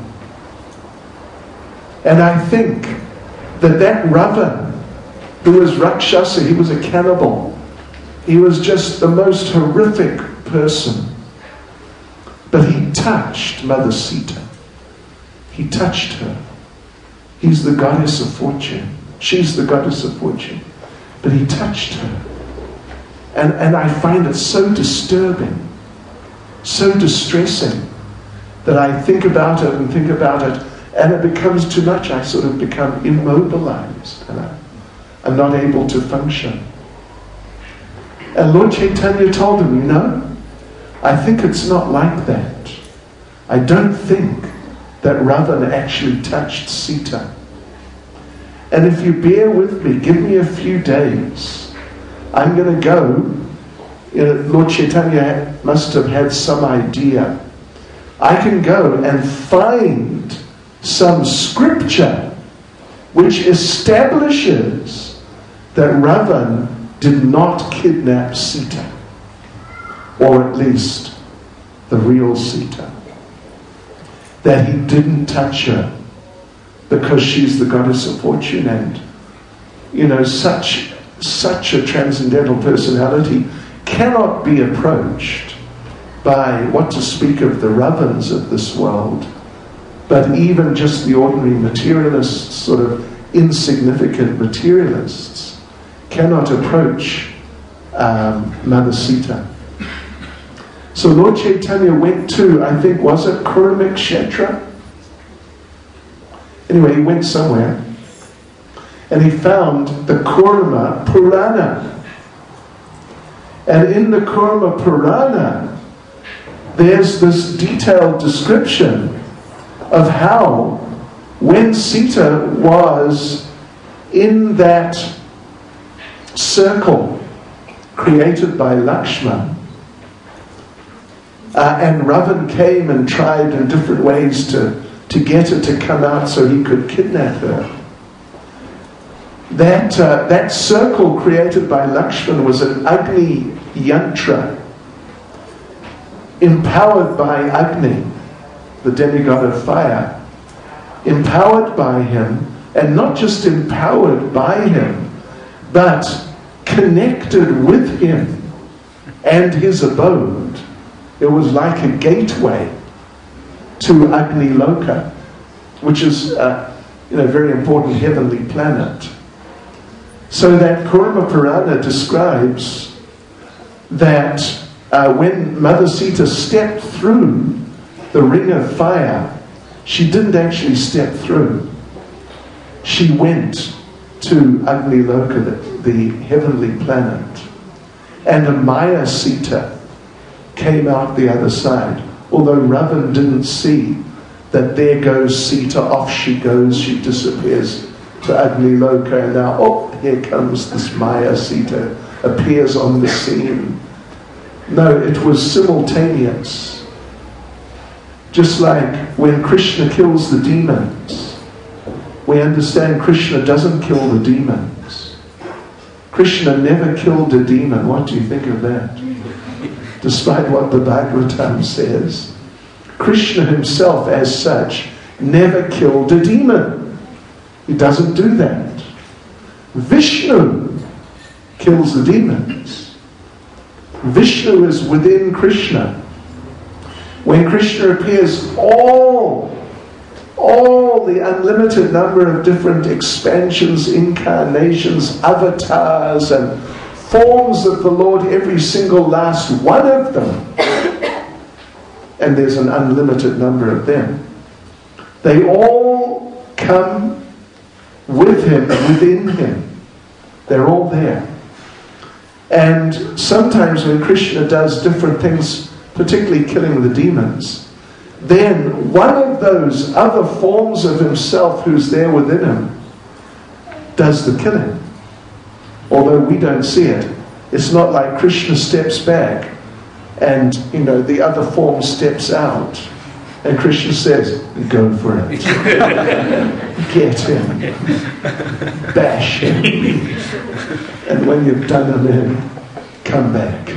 S1: And I think that that Rava, who was Rakshasa, he was a cannibal. He was just the most horrific person. But he touched Mother Sita. He touched her. He's the goddess of fortune. She's the goddess of fortune. But he touched her. And, and I find it so disturbing, so distressing, that I think about it and think about it, and it becomes too much. I sort of become immobilized, and I, I'm not able to function. And Lord Chaitanya told him, you know, I think it's not like that. I don't think that Ravan actually touched Sita. And if you bear with me, give me a few days, I'm going to go. You know, Lord Chaitanya must have had some idea I can go and find some scripture which establishes that Ravan did not kidnap Sita, or at least the real Sita. That he didn't touch her because she's the goddess of fortune, and you know, such such a transcendental personality cannot be approached by, what to speak of the Ravans of this world, but even just the ordinary materialists, sort of insignificant materialists, cannot approach um, Mother Sita. So Lord Chaitanya went to, I think, was it Kurukshetra? Anyway, he went somewhere, and he found the Kurma Purana. And in the Kurma Purana, there's this detailed description of how, when Sita was in that circle created by Lakshman, uh, and Ravan came and tried in different ways to, to get her to come out so he could kidnap her. That, uh, that circle created by Lakshman was an Agni yantra, empowered by Agni, the demigod of fire, empowered by him, and not just empowered by him, but connected with him and his abode. It was like a gateway to Agni Loka, which is uh, you know, a very important heavenly planet. So that Kurma Purana describes that uh, when Mother Sita stepped through the ring of fire, she didn't actually step through. She went to Agni Loka, the, the heavenly planet, and a Maya Sita came out the other side. Although Ravan didn't see that there goes Sita, off she goes, she disappears to Agni Loka, and now, oh, here comes this Maya Sita, appears on the scene. No, it was simultaneous. Just like when Krishna kills the demons, we understand Krishna doesn't kill the demons. Krishna never killed a demon. What do you think of that? Despite what the Bhagavatam says, Krishna himself as such never killed a demon. He doesn't do that. Vishnu kills the demons. Vishnu is within Krishna. When Krishna appears, all, all the unlimited number of different expansions, incarnations, avatars, and forms of the Lord, every single last one of them, and there's an unlimited number of them, they all come with him, within him. They're all there. And sometimes when Krishna does different things, particularly killing the demons, then one of those other forms of himself who's there within him does the killing. Although we don't see it. It's not like Krishna steps back and, you know, the other form steps out and Krishna says, go for it. Get him. Bash him. And when you've done him in, come back.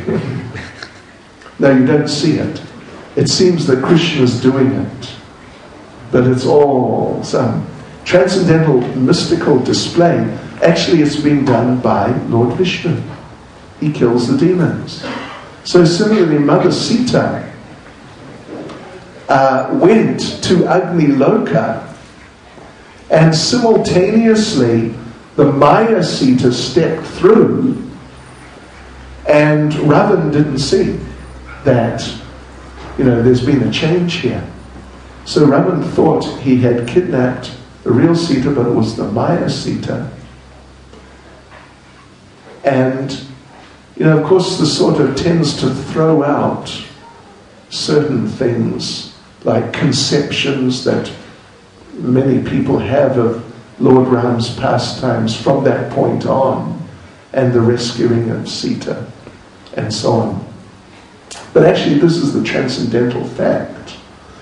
S1: No, you don't see it. It seems that Krishna's doing it. But it's all some transcendental, mystical display. Actually, it's being done by Lord Vishnu. He kills the demons. So similarly, Mother Sita uh, went to Agni Loka, and simultaneously the Maya Sita stepped through, and Ravan didn't see that, you know, there's been a change here. So Ravan thought he had kidnapped the real Sita, but it was the Maya Sita. And, you know, of course, this sort of tends to throw out certain things, like conceptions that many people have of Lord Ram's pastimes from that point on, and the rescuing of Sita, and so on. But actually, this is the transcendental fact,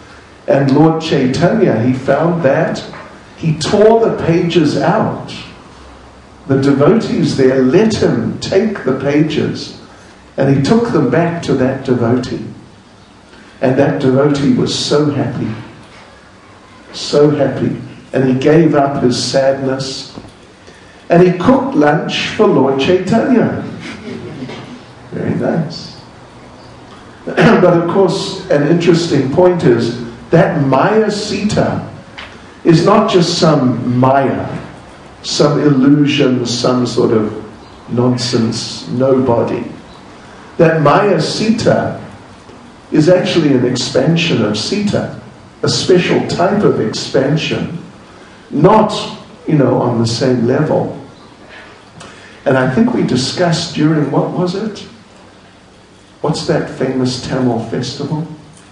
S1: And Lord Chaitanya, he found that, he tore the pages out. The devotees there let him take the pages, and he took them back to that devotee. And that devotee was so happy, so happy. And he gave up his sadness, and he cooked lunch for Lord Chaitanya. Very nice. But of course, an interesting point is that Maya Sita is not just some Maya, some illusion, some sort of nonsense, nobody. That Maya Sita is actually an expansion of Sita, a special type of expansion, not, you know, on the same level. And I think we discussed during, what was it? What's that famous Tamil festival?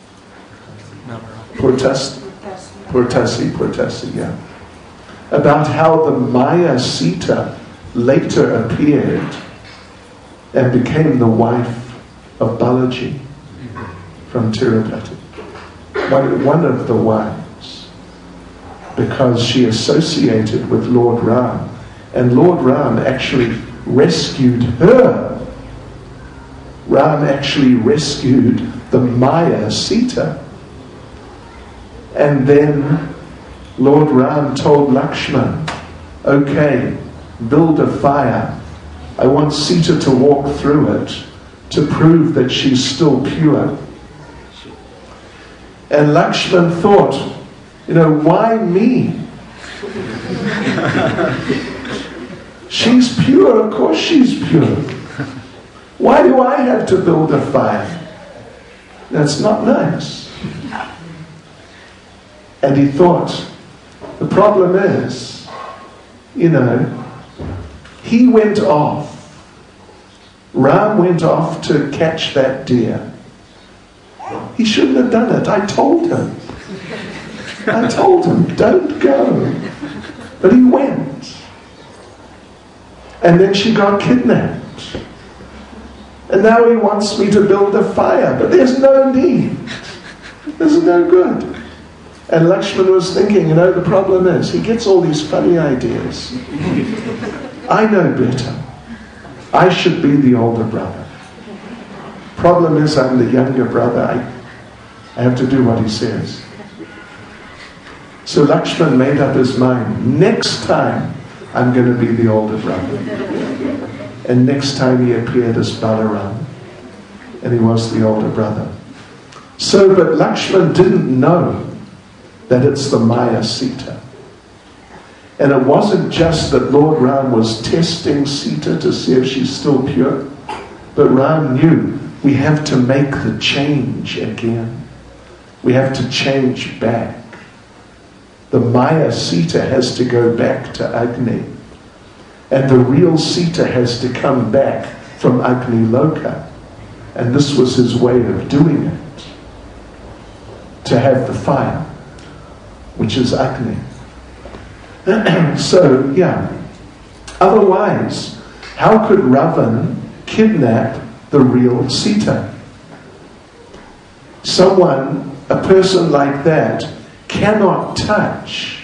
S1: Purtasi, Purtasi, Purtasi, yeah. About how the Maya Sita later appeared and became the wife of Balaji from Tirupati. One, one of the wives, because she associated with Lord Ram, and Lord Ram actually rescued her. Ram actually rescued the Maya Sita. And then Lord Ram told Lakshman, okay, build a fire. I want Sita to walk through it to prove that she's still pure. And Lakshman thought, you know, why me? She's pure, of course she's pure. Why do I have to build a fire? That's not nice. And he thought, the problem is, you know, he went off. Ram went off to catch that deer. He shouldn't have done it. I told him. I told him, don't go. But he went. And then she got kidnapped. And now he wants me to build a fire. But there's no need. There's no good. And Lakshman was thinking, you know, the problem is, he gets all these funny ideas. I know better. I should be the older brother. Problem is, I'm the younger brother. I, I have to do what he says. So Lakshman made up his mind, next time I'm going to be the older brother. And next time he appeared as Balaram, and he was the older brother. So, but Lakshman didn't know that it's the Maya Sita. And it wasn't just that Lord Ram was testing Sita to see if she's still pure, but Ram knew we have to make the change again. We have to change back. The Maya Sita has to go back to Agni. And the real Sita has to come back from Agni Loka. And this was his way of doing it. To have the fire, which is Agni. So, yeah. Otherwise, how could Ravan kidnap the real Sita? Someone, a person like that, cannot touch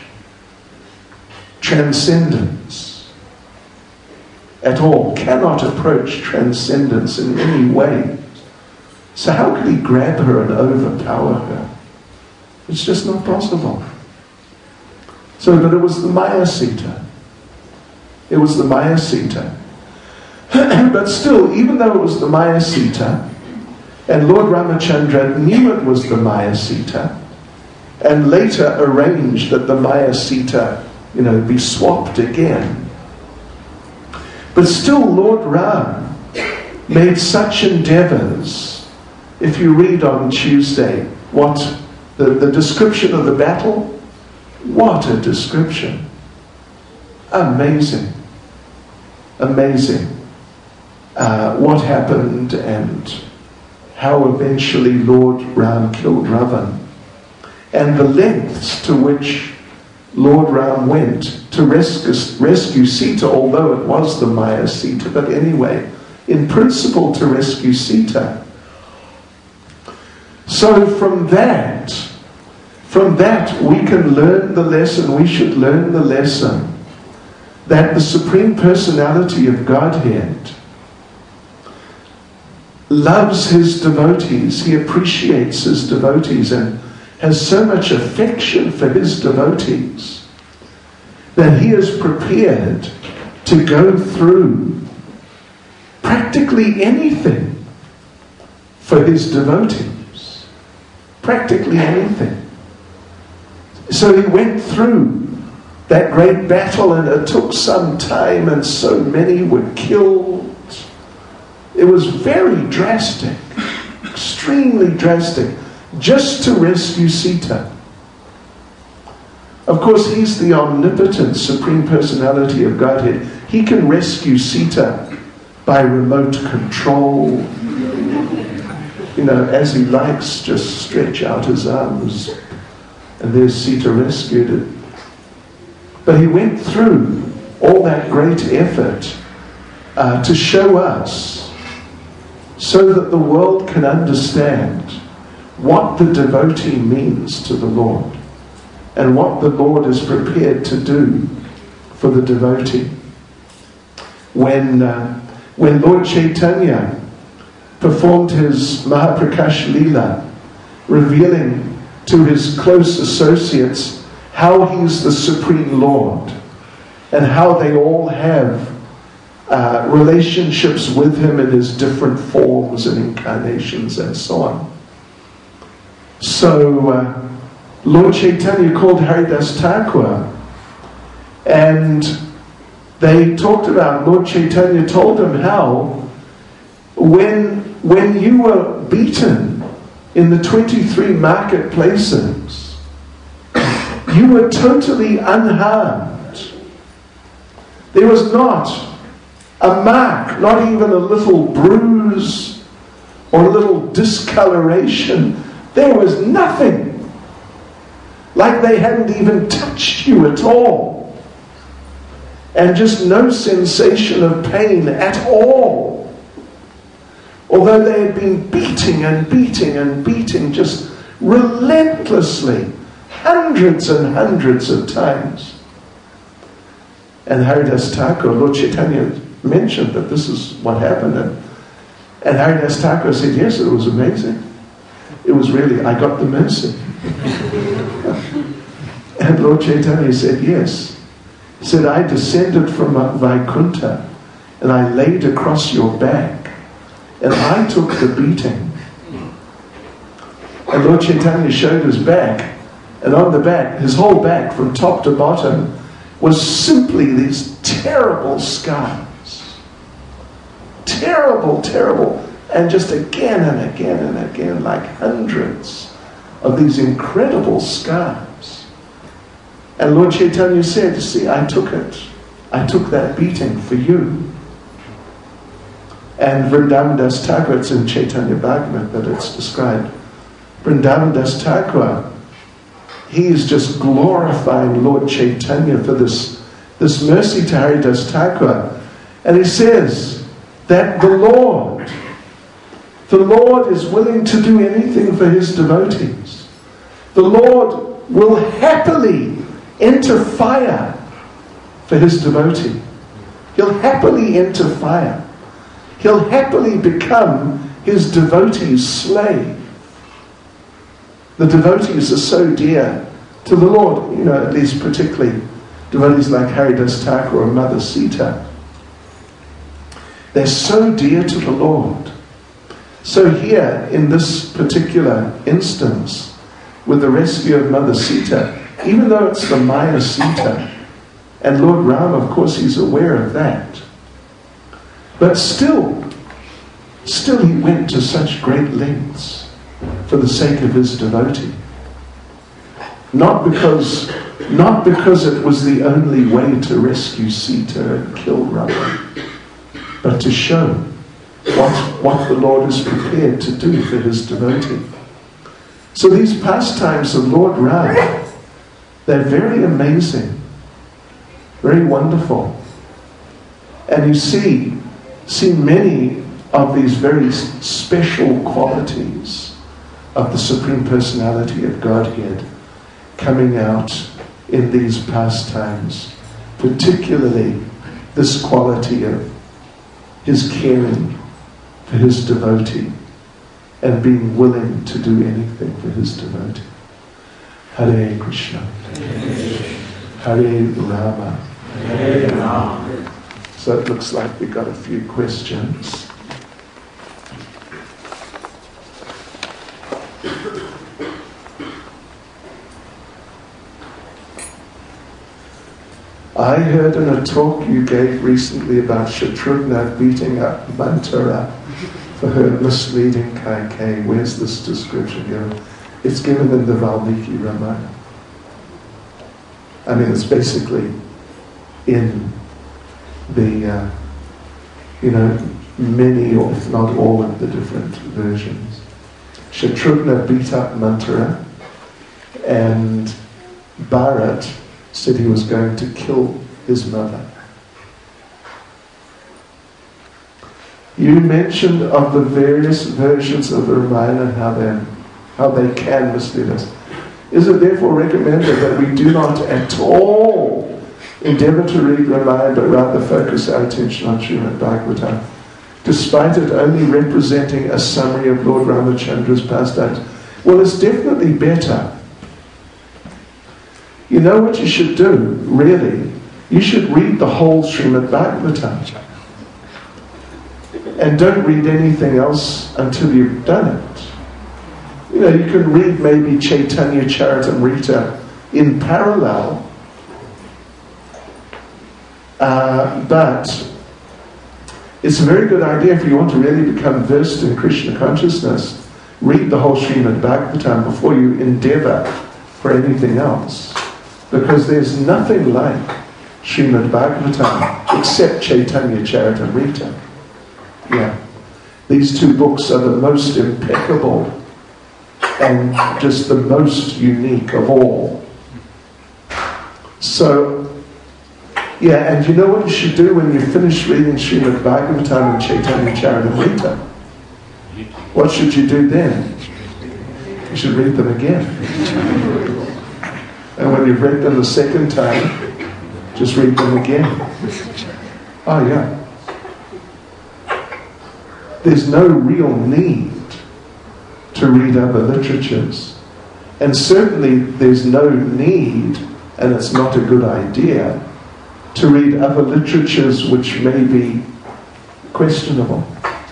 S1: transcendence at all, cannot approach transcendence in any way. So how could he grab her and overpower her? It's just not possible. So, but it was the Maya Sita. It was the Maya Sita. But still, even though it was the Maya Sita, and Lord Ramachandra knew it was the Maya Sita, and later arranged that the Maya Sita, you know, be swapped again. But still, Lord Ram made such endeavors. If you read on Tuesday what the, the description of the battle, what a description. Amazing. Amazing. Uh, what happened and how eventually Lord Ram killed Ravan. And the lengths to which Lord Ram went to rescue, rescue Sita, although it was the Maya Sita, but anyway, in principle to rescue Sita. So from that, From that, we can learn the lesson, we should learn the lesson that the Supreme Personality of Godhead loves his devotees. He appreciates his devotees and has so much affection for his devotees that he is prepared to go through practically anything for his devotees. Practically anything. So he went through that great battle, and it took some time, and so many were killed. It was very drastic, extremely drastic, just to rescue Sita. Of course, he's the omnipotent Supreme Personality of Godhead. He can rescue Sita by remote control. You know, as he likes, just stretch out his arms, and there's Sita rescued. But he went through all that great effort uh, to show us, so that the world can understand what the devotee means to the Lord and what the Lord is prepared to do for the devotee. When, uh, when Lord Chaitanya performed his Mahaprakash Leela, revealing to his close associates how he's the Supreme Lord and how they all have uh, relationships with him in his different forms and incarnations and so on. So uh, Lord Chaitanya called Haridas Thakur, and they talked about, Lord Chaitanya told him how when, when you were beaten in the twenty-three marketplaces, you were totally unharmed. There was not a mark, not even a little bruise or a little discoloration. There was nothing. Like they hadn't even touched you at all. And just no sensation of pain at all. Although they had been beating and beating and beating just relentlessly, hundreds and hundreds of times. And Haridas Thakur, Lord Chaitanya mentioned that this is what happened. And, and Haridas Thakur said, yes, it was amazing. It was really, I got the mercy. And Lord Chaitanya said, yes. He said, I descended from Vaikuntha and I laid across your back and I took the beating. And Lord Chaitanya showed his back, and on the back, his whole back from top to bottom was simply these terrible scars. Terrible, terrible. And just again and again and again, like hundreds of these incredible scars. And Lord Chaitanya said, see, I took it. I took that beating for you. And Vrindavan Das Thakur, it's in Chaitanya Bhagavat that it's described. Vrindavan Das Thakur, he is just glorifying Lord Chaitanya for this, this mercy to Haridas Thakur. And he says that the Lord, the Lord is willing to do anything for his devotees. The Lord will happily enter fire for his devotee. He'll happily enter fire. He'll happily become his devotee's slave. The devotees are so dear to the Lord, you know, at least particularly devotees like Haridas Thakur or Mother Sita. They're so dear to the Lord. So here, in this particular instance, with the rescue of Mother Sita, even though it's the Maya Sita, and Lord Ram, of course, he's aware of that, but still, still he went to such great lengths for the sake of his devotee. Not because, not because it was the only way to rescue Sita and kill Rama, but to show what, what the Lord is prepared to do for his devotee. So these pastimes of Lord Ram, they're very amazing, very wonderful. And you see, see many of these very special qualities of the Supreme Personality of Godhead coming out in these past times, particularly this quality of his caring for his devotee and being willing to do anything for his devotee. Hare Krishna. Hare Rama.
S2: Hare Rama.
S1: So it looks like we got a few questions. I heard in a talk you gave recently about Shatrughna beating up Manthara for her misleading Kaikeyi. Where's this description given? It's given in the Valmiki Ramayana. I mean, it's basically in the, uh, you know, many or if not all of the different versions. Shatrughna beat up Manthara, and Bharat said he was going to kill his mother. You mentioned of the various versions of the Ramayana and how they, how they can mislead us. Is it therefore recommended that we do not at all endeavor to read Ramayana, but rather focus our attention on Srimad Bhagavatam, despite it only representing a summary of Lord Ramachandra's pastimes? Well, it's definitely better. You know what you should do, really? You should read the whole Srimad Bhagavatam. And don't read anything else until you've done it. You know, you can read maybe Chaitanya Charitamrita in parallel, uh, but it's a very good idea if you want to really become versed in Krishna consciousness. Read the whole Srimad Bhagavatam before you endeavor for anything else. Because there's nothing like Srimad Bhagavatam except Chaitanya Charitamrita. Yeah. These two books are the most impeccable and just the most unique of all. So, yeah, and you know what you should do when you finish reading Srimad Bhagavatam and Chaitanya Charitamrita? What should you do then? You should read them again. And when you've read them the second time, just read them again. Oh yeah. There's no real need to read other literatures. And certainly there's no need, and it's not a good idea, to read other literatures which may be questionable.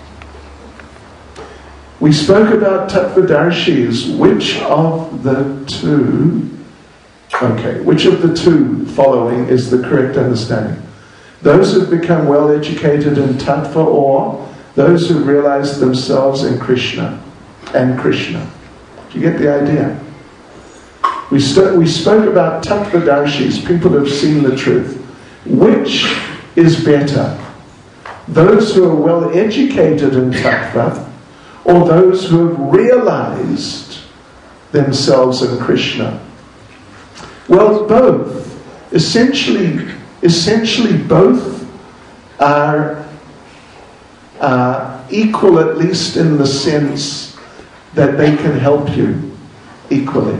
S1: We spoke about Tattvadarshis. Which of the two Okay, which of the two following is the correct understanding? Those who've become well educated in Tattva, or those who realize themselves in Krishna and Krishna? Do you get the idea? We, st- we spoke about Tattvadarshis, people who have seen the truth. Which is better? Those who are well educated in Tattva, or those who have realized themselves in Krishna? Well, both. Essentially, essentially both are uh, equal, at least in the sense that they can help you equally.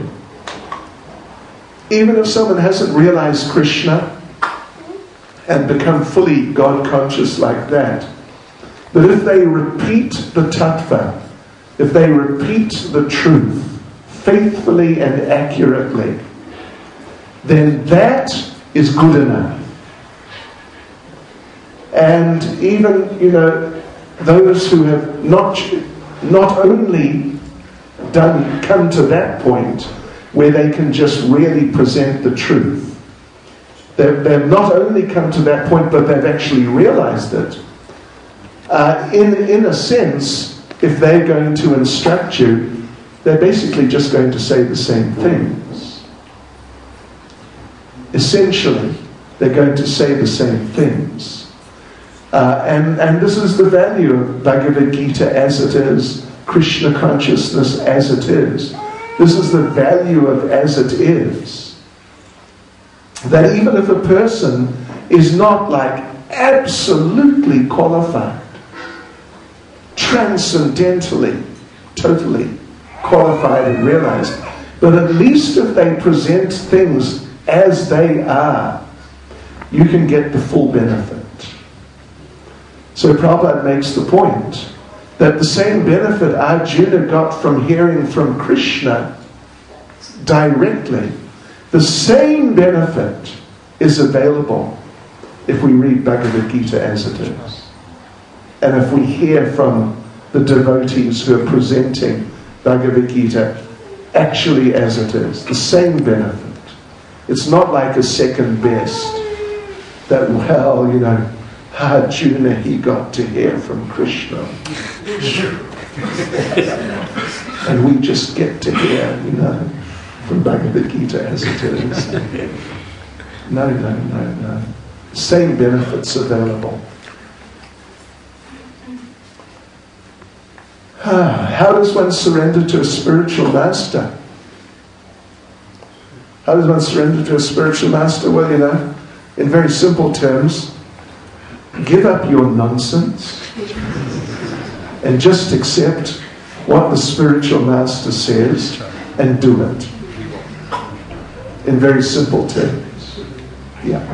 S1: Even if someone hasn't realized Krishna and become fully God-conscious like that, but if they repeat the tattva, if they repeat the truth faithfully and accurately, then that is good enough. And even, you know, those who have not not only done come to that point where they can just really present the truth, they've, they've not only come to that point, but they've actually realized it. Uh, in in a sense, if they're going to instruct you, they're basically just going to say the same things. Essentially, they're going to say the same things. Uh, and, and this is the value of Bhagavad Gita as it is, Krishna consciousness as it is. This is the value of as it is. That even if a person is not like absolutely qualified, transcendentally, totally qualified and realized, But at least if they present things as they are, you can get the full benefit. So Prabhupada makes the point that the same benefit Arjuna got from hearing from Krishna directly, the same benefit is available if we read Bhagavad Gita as it is. And if we hear from the devotees who are presenting Bhagavad Gita actually as it is, the same benefit. It's not like a second best that, well, you know, Arjuna, he got to hear from Krishna. And we just get to hear, you know, from Bhagavad Gita as it is. No, no, no, no. Same benefits available. How does one surrender to a spiritual master? How does one surrender to a spiritual master? Well, you know, in very simple terms, give up your nonsense and just accept what the spiritual master says and do it. In very simple terms. Yeah.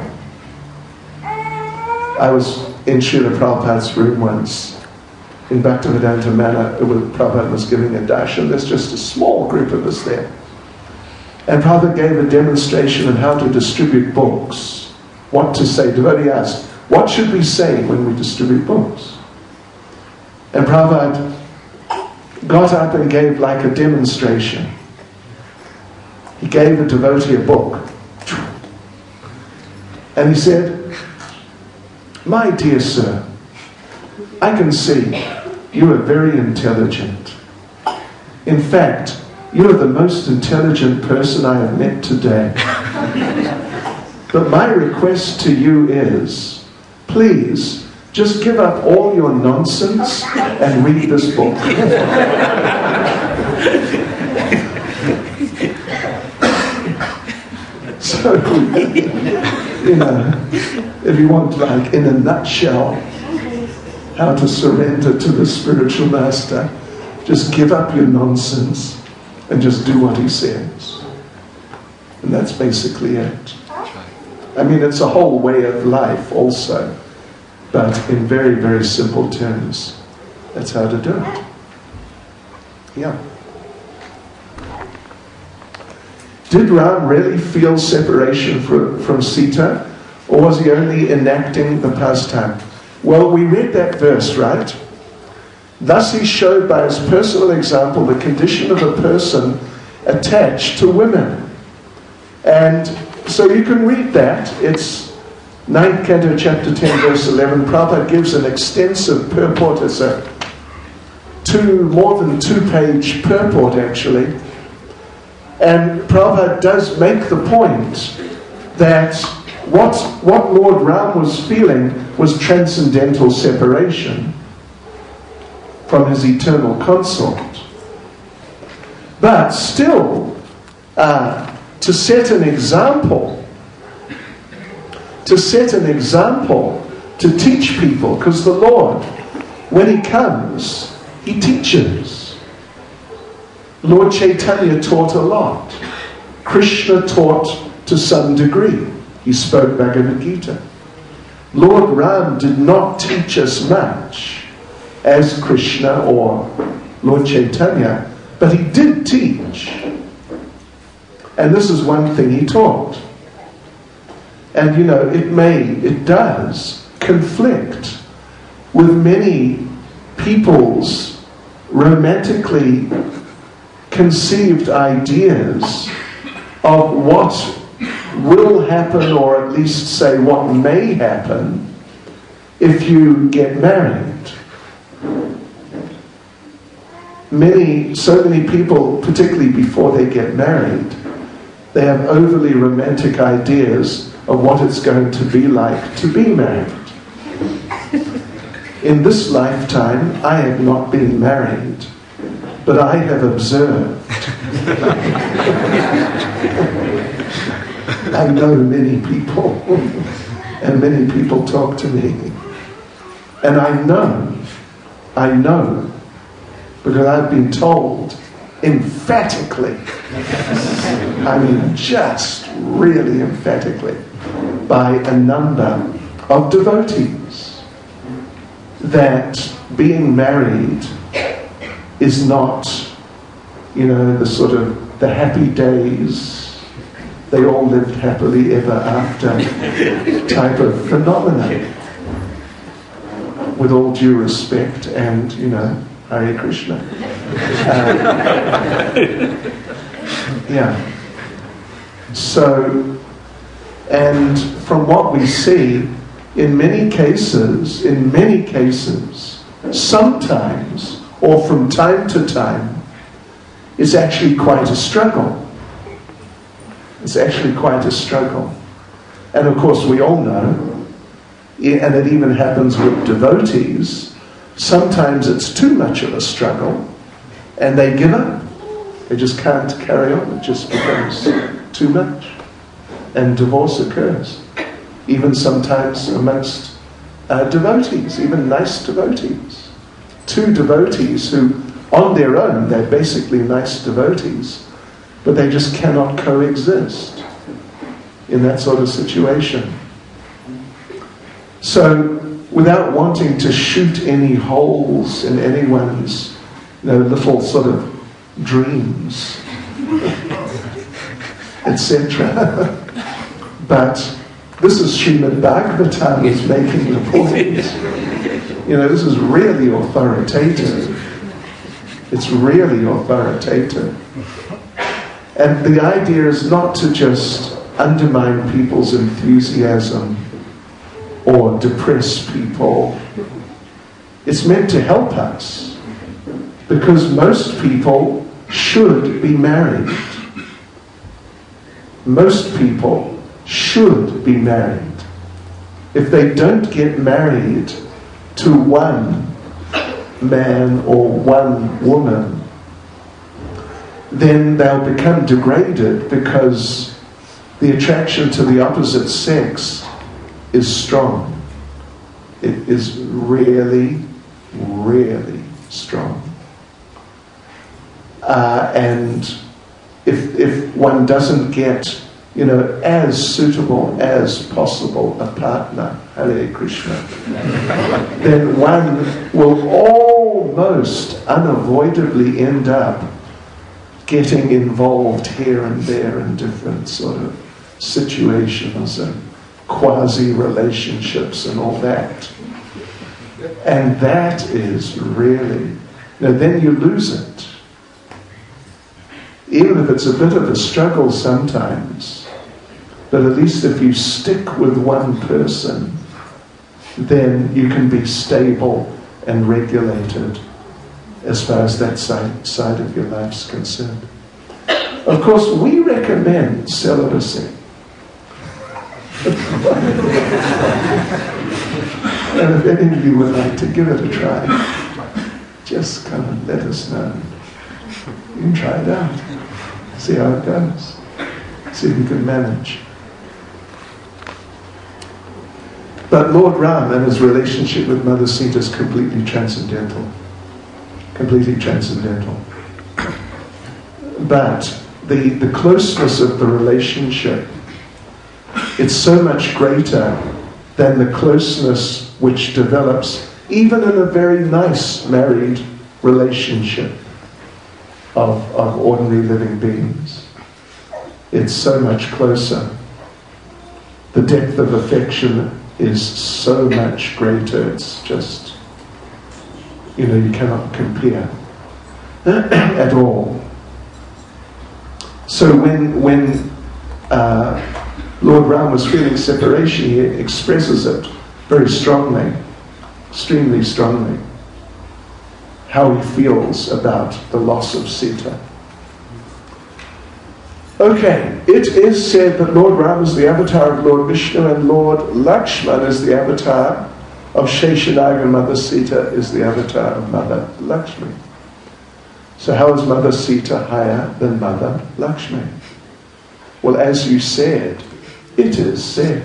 S1: I was in Srila Prabhupada's room once. In Bhaktivedanta Manor, Prabhupada was giving a darshan. There's just a small group of us there. And Prabhupada gave a demonstration on how to distribute books. What to say. Devotee asked, what should we say when we distribute books? And Prabhupada got up and gave like a demonstration. He gave a devotee a book. And he said, my dear sir, I can see you are very intelligent. In fact, you are the most intelligent person I have met today. But my request to you is, please, just give up all your nonsense and read this book. So, you know, if you want, like, in a nutshell, how to surrender to the spiritual master, just give up your nonsense and just do what he says. And that's basically it. I mean, it's a whole way of life also, but in very, very simple terms, that's how to do it. Yeah. Did Ram really feel separation from, from Sita, or was he only enacting the pastime? Well, we read that verse, right? Thus he showed by his personal example the condition of a person attached to women. And so you can read that. It's ninth Canto, chapter ten, verse eleven. Prabhupada gives an extensive purport. It's a two, more than two-page purport, actually. And Prabhupada does make the point that what, what Lord Ram was feeling was transcendental separation from his eternal consort. But still, uh, to set an example, to set an example, to teach people, because the Lord, when he comes, he teaches. Lord Chaitanya taught a lot. Krishna taught to some degree. He spoke Bhagavad Gita. Lord Ram did not teach us much as Krishna or Lord Chaitanya, but he did teach. And this is one thing he taught. And you know, it may, it does conflict with many people's romantically conceived ideas of what will happen, or at least say what may happen if you get married. Many, so many people, particularly before they get married, they have overly romantic ideas of what it's going to be like to be married. In this lifetime, I have not been married, but I have observed. I know many people, and many people talk to me. And I know, I know, because I've been told emphatically, I mean just really emphatically, by a number of devotees that being married is not, you know, the sort of the happy days, they all lived happily ever after type of phenomenon. With all due respect and, you know, Hare Krishna. Uh, yeah. So, and from what we see, in many cases, in many cases, sometimes, or from time to time, it's actually quite a struggle. It's actually quite a struggle. And of course we all know, and it even happens with devotees, sometimes it's too much of a struggle and they give up. They just can't carry on. It just becomes too much. And divorce occurs. Even sometimes amongst uh, devotees, even nice devotees. Two devotees who, on their own, they're basically nice devotees, but they just cannot coexist in that sort of situation. So, without wanting to shoot any holes in anyone's, you know, little sort of dreams, et cetera, but this is Srimad Bhagavatam is making the point. You know, this is really authoritative. It's really authoritative. And the idea is not to just undermine people's enthusiasm or depress people. It's meant to help us, because most people should be married. Most people should be married. If they don't get married to one man or one woman, then they'll become degraded, because the attraction to the opposite sex is strong. It is really, really strong. Uh, and if if one doesn't get, you know, as suitable as possible a partner, Hare Krishna, then one will almost unavoidably end up getting involved here and there in different sort of situations and quasi-relationships and all that. And that is really, you know, then you lose it. Even if it's a bit of a struggle sometimes, but at least if you stick with one person, then you can be stable and regulated as far as that side, side of your life's concerned. Of course, we recommend celibacy. And if any of you would like to give it a try, just come and let us know. You can try it out. See how it goes. See if you can manage. But Lord Ram and his relationship with Mother Sita is completely transcendental. Completely transcendental. But the, the closeness of the relationship, it's so much greater than the closeness which develops even in a very nice married relationship of, of ordinary living beings. It's so much closer. The depth of affection is so much greater. It's just, you know, you cannot compare at all. So when when uh, Lord Ram was feeling separation, he expresses it very strongly, extremely strongly, how he feels about the loss of Sita. Okay, it is said that Lord Ram is the avatar of Lord Vishnu and Lord Lakshman is the avatar of Sheshanag and Mother Sita is the avatar of Mother Lakshmi. So how is Mother Sita higher than Mother Lakshmi? Well, as you said, it is said.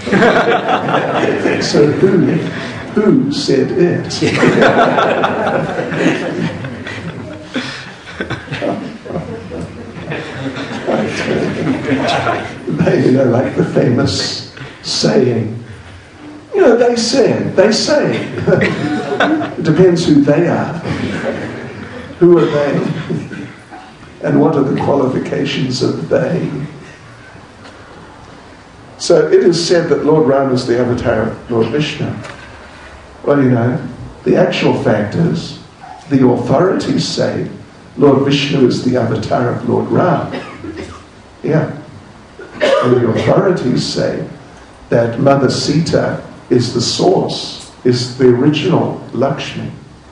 S1: So who, who said it? They, you know, like the famous saying, you know, they said, they say. It depends who they are. Who are they? And what are the qualifications of they? So it is said that Lord Ram is the avatar of Lord Vishnu. Well, you know, the actual fact is, the authorities say Lord Vishnu is the avatar of Lord Ram. Yeah. And the authorities say that Mother Sita is the source, is the original Lakshmi.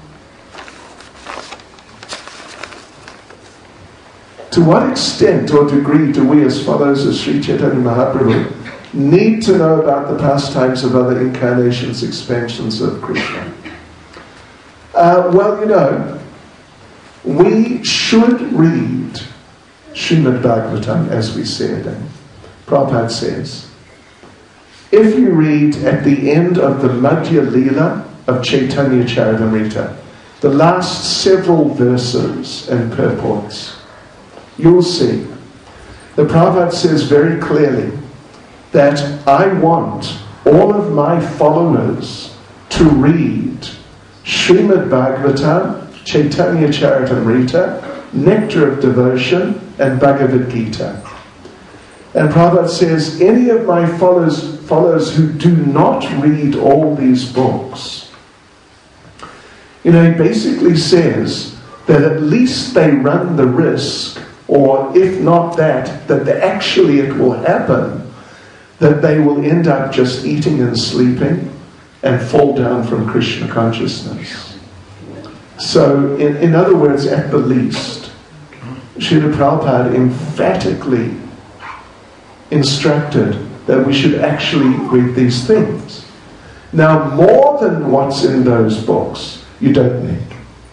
S1: To what extent or degree do we as followers of Sri Chaitanya Mahaprabhu need to know about the pastimes of other incarnations, expansions of Krishna? Uh, well, you know, we should read Srimad Bhagavatam, as we said, and Prabhupada says, if you read at the end of the Madhya Leela of Chaitanya Charitamrita, the last several verses and purports, you'll see the Prabhupada says very clearly that I want all of my followers to read Srimad Bhagavatam, Chaitanya Charitamrita, Nectar of Devotion, and Bhagavad Gita. And Prabhupada says, any of my followers, followers who do not read all these books, you know, he basically says that at least they run the risk, or if not that, that the, actually it will happen, that they will end up just eating and sleeping and fall down from Krishna consciousness. So, in, in other words, at the least, Srila Prabhupada emphatically instructed that we should actually read these things. Now, more than what's in those books, you don't need.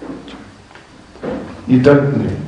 S1: You don't need.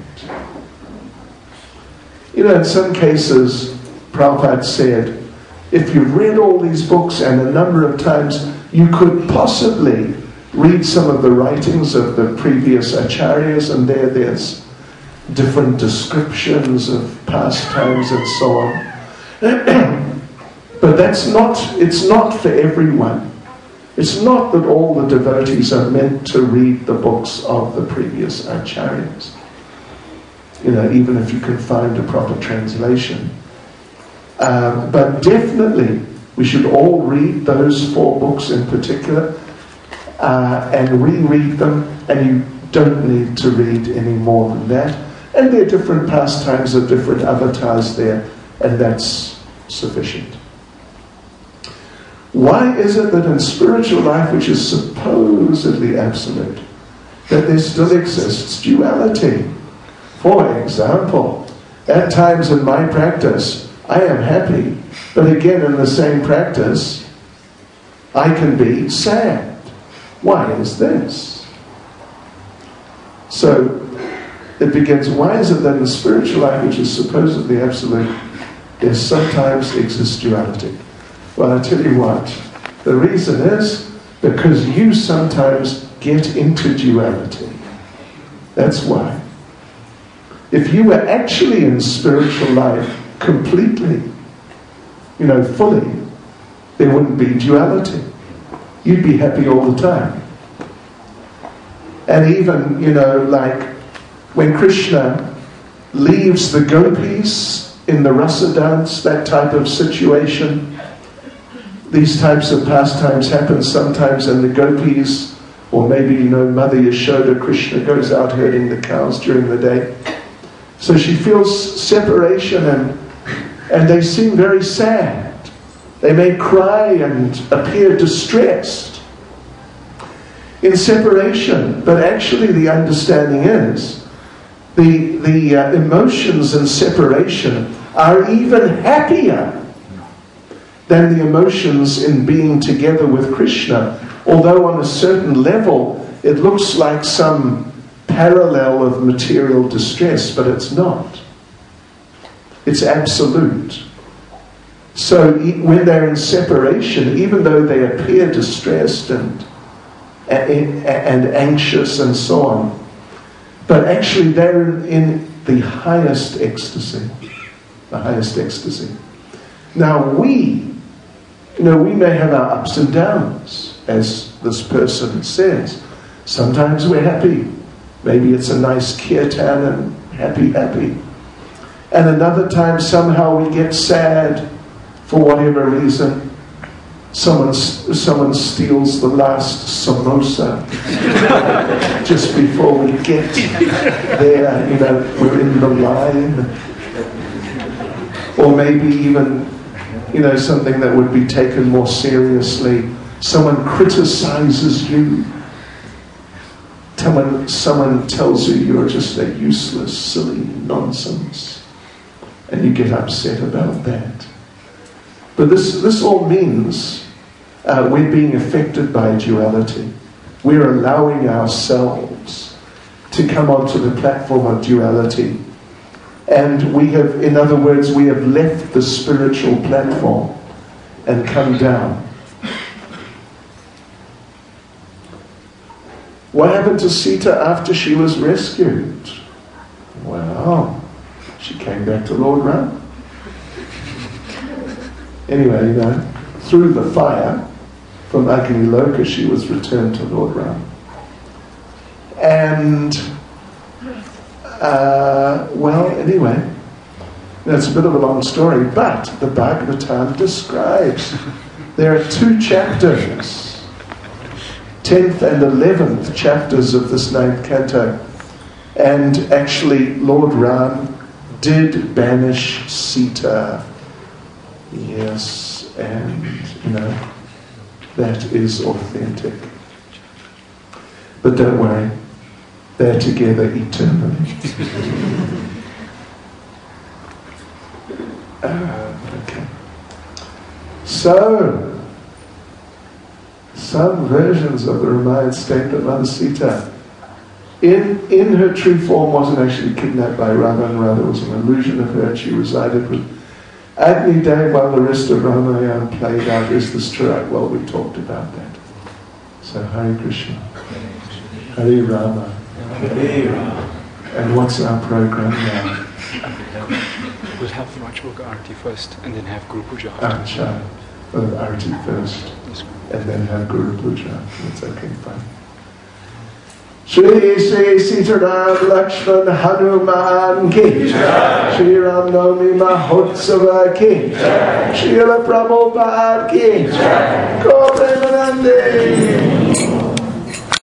S1: You know, in some cases, Prabhupada said, if you've read all these books and a number of times, you could possibly read some of the writings of the previous acharyas, and there there's different descriptions of pastimes and so on. But that's not, it's not for everyone. It's not that all the devotees are meant to read the books of the previous acharyas. You know, even if you can find a proper translation. Um, but definitely, we should all read those four books in particular uh, and reread them, and you don't need to read any more than that. And there are different pastimes of different avatars there, and that's sufficient. Why is it that in spiritual life, which is supposedly absolute, that there still exists duality? For example, at times in my practice, I am happy, but again in the same practice, I can be sad. Why is this? So it begins, why is it that in spiritual life, which is supposedly absolute, there sometimes exists duality? Well, I tell you what, the reason is because you sometimes get into duality. That's why. If you were actually in spiritual life completely, you know, fully, there wouldn't be duality. You'd be happy all the time. And even, you know, like when Krishna leaves the gopis in the rasa dance, that type of situation, these types of pastimes happen sometimes, and the gopis, or maybe, you know, Mother Yashoda, Krishna goes out herding the cows during the day. So she feels separation, and and they seem very sad. They may cry and appear distressed in separation, but actually the understanding is the, the uh, emotions in separation are even happier than the emotions in being together with Krishna, although on a certain level it looks like some parallel of material distress, but it's not. It's absolute. So when they're in separation, even though they appear distressed and, and, and anxious and so on, but actually they're in the highest ecstasy. the highest ecstasy. Now we, you know, we may have our ups and downs, as this person says. Sometimes we're happy. Maybe it's a nice kirtan and happy, happy. And another time somehow we get sad for whatever reason. Someone, someone steals the last samosa just before we get there, you know, we're in the line. Or maybe even, you know, something that would be taken more seriously. Someone criticizes you. Someone, someone tells you you're just a useless, silly nonsense. And you get upset about that. But this, this all means uh, we're being affected by duality. We're allowing ourselves to come onto the platform of duality. And we have, in other words, we have left the spiritual platform and come down. What happened to Sita after she was rescued? Well, she came back to Lord Ram. Anyway, you know, through the fire from Agni Loka, she was returned to Lord Ram. And, uh, well, anyway, that's a bit of a long story, but the Bhagavatam describes, there are two chapters, tenth and eleventh chapters of this ninth canto, and actually Lord Ram did banish Sita. Yes, and, you know, that is authentic. But don't worry, they're together eternally. uh, okay. So, some versions of the Ramayana state that Mother Sita, in, in her true form, wasn't actually kidnapped by Rama, and rather was an illusion of her, and she resided with Agni Dev while the rest of Ramayana played out. Is this true? Well, we talked about that. So, Hare Krishna. Hare Rama.
S2: Hare Rama.
S1: And what's our program now?
S3: We'll have Rajyoga Arati first, and then have Guru Puja after.
S1: Acha. Well, Arati first, and then have Guru Puja. That's okay, fine. Shri Shri Sitaram Lakshman Hanuman Ki Shri Ram Navami Mahotsava Ki Srila Prabhupada Ki Gaur Premanande.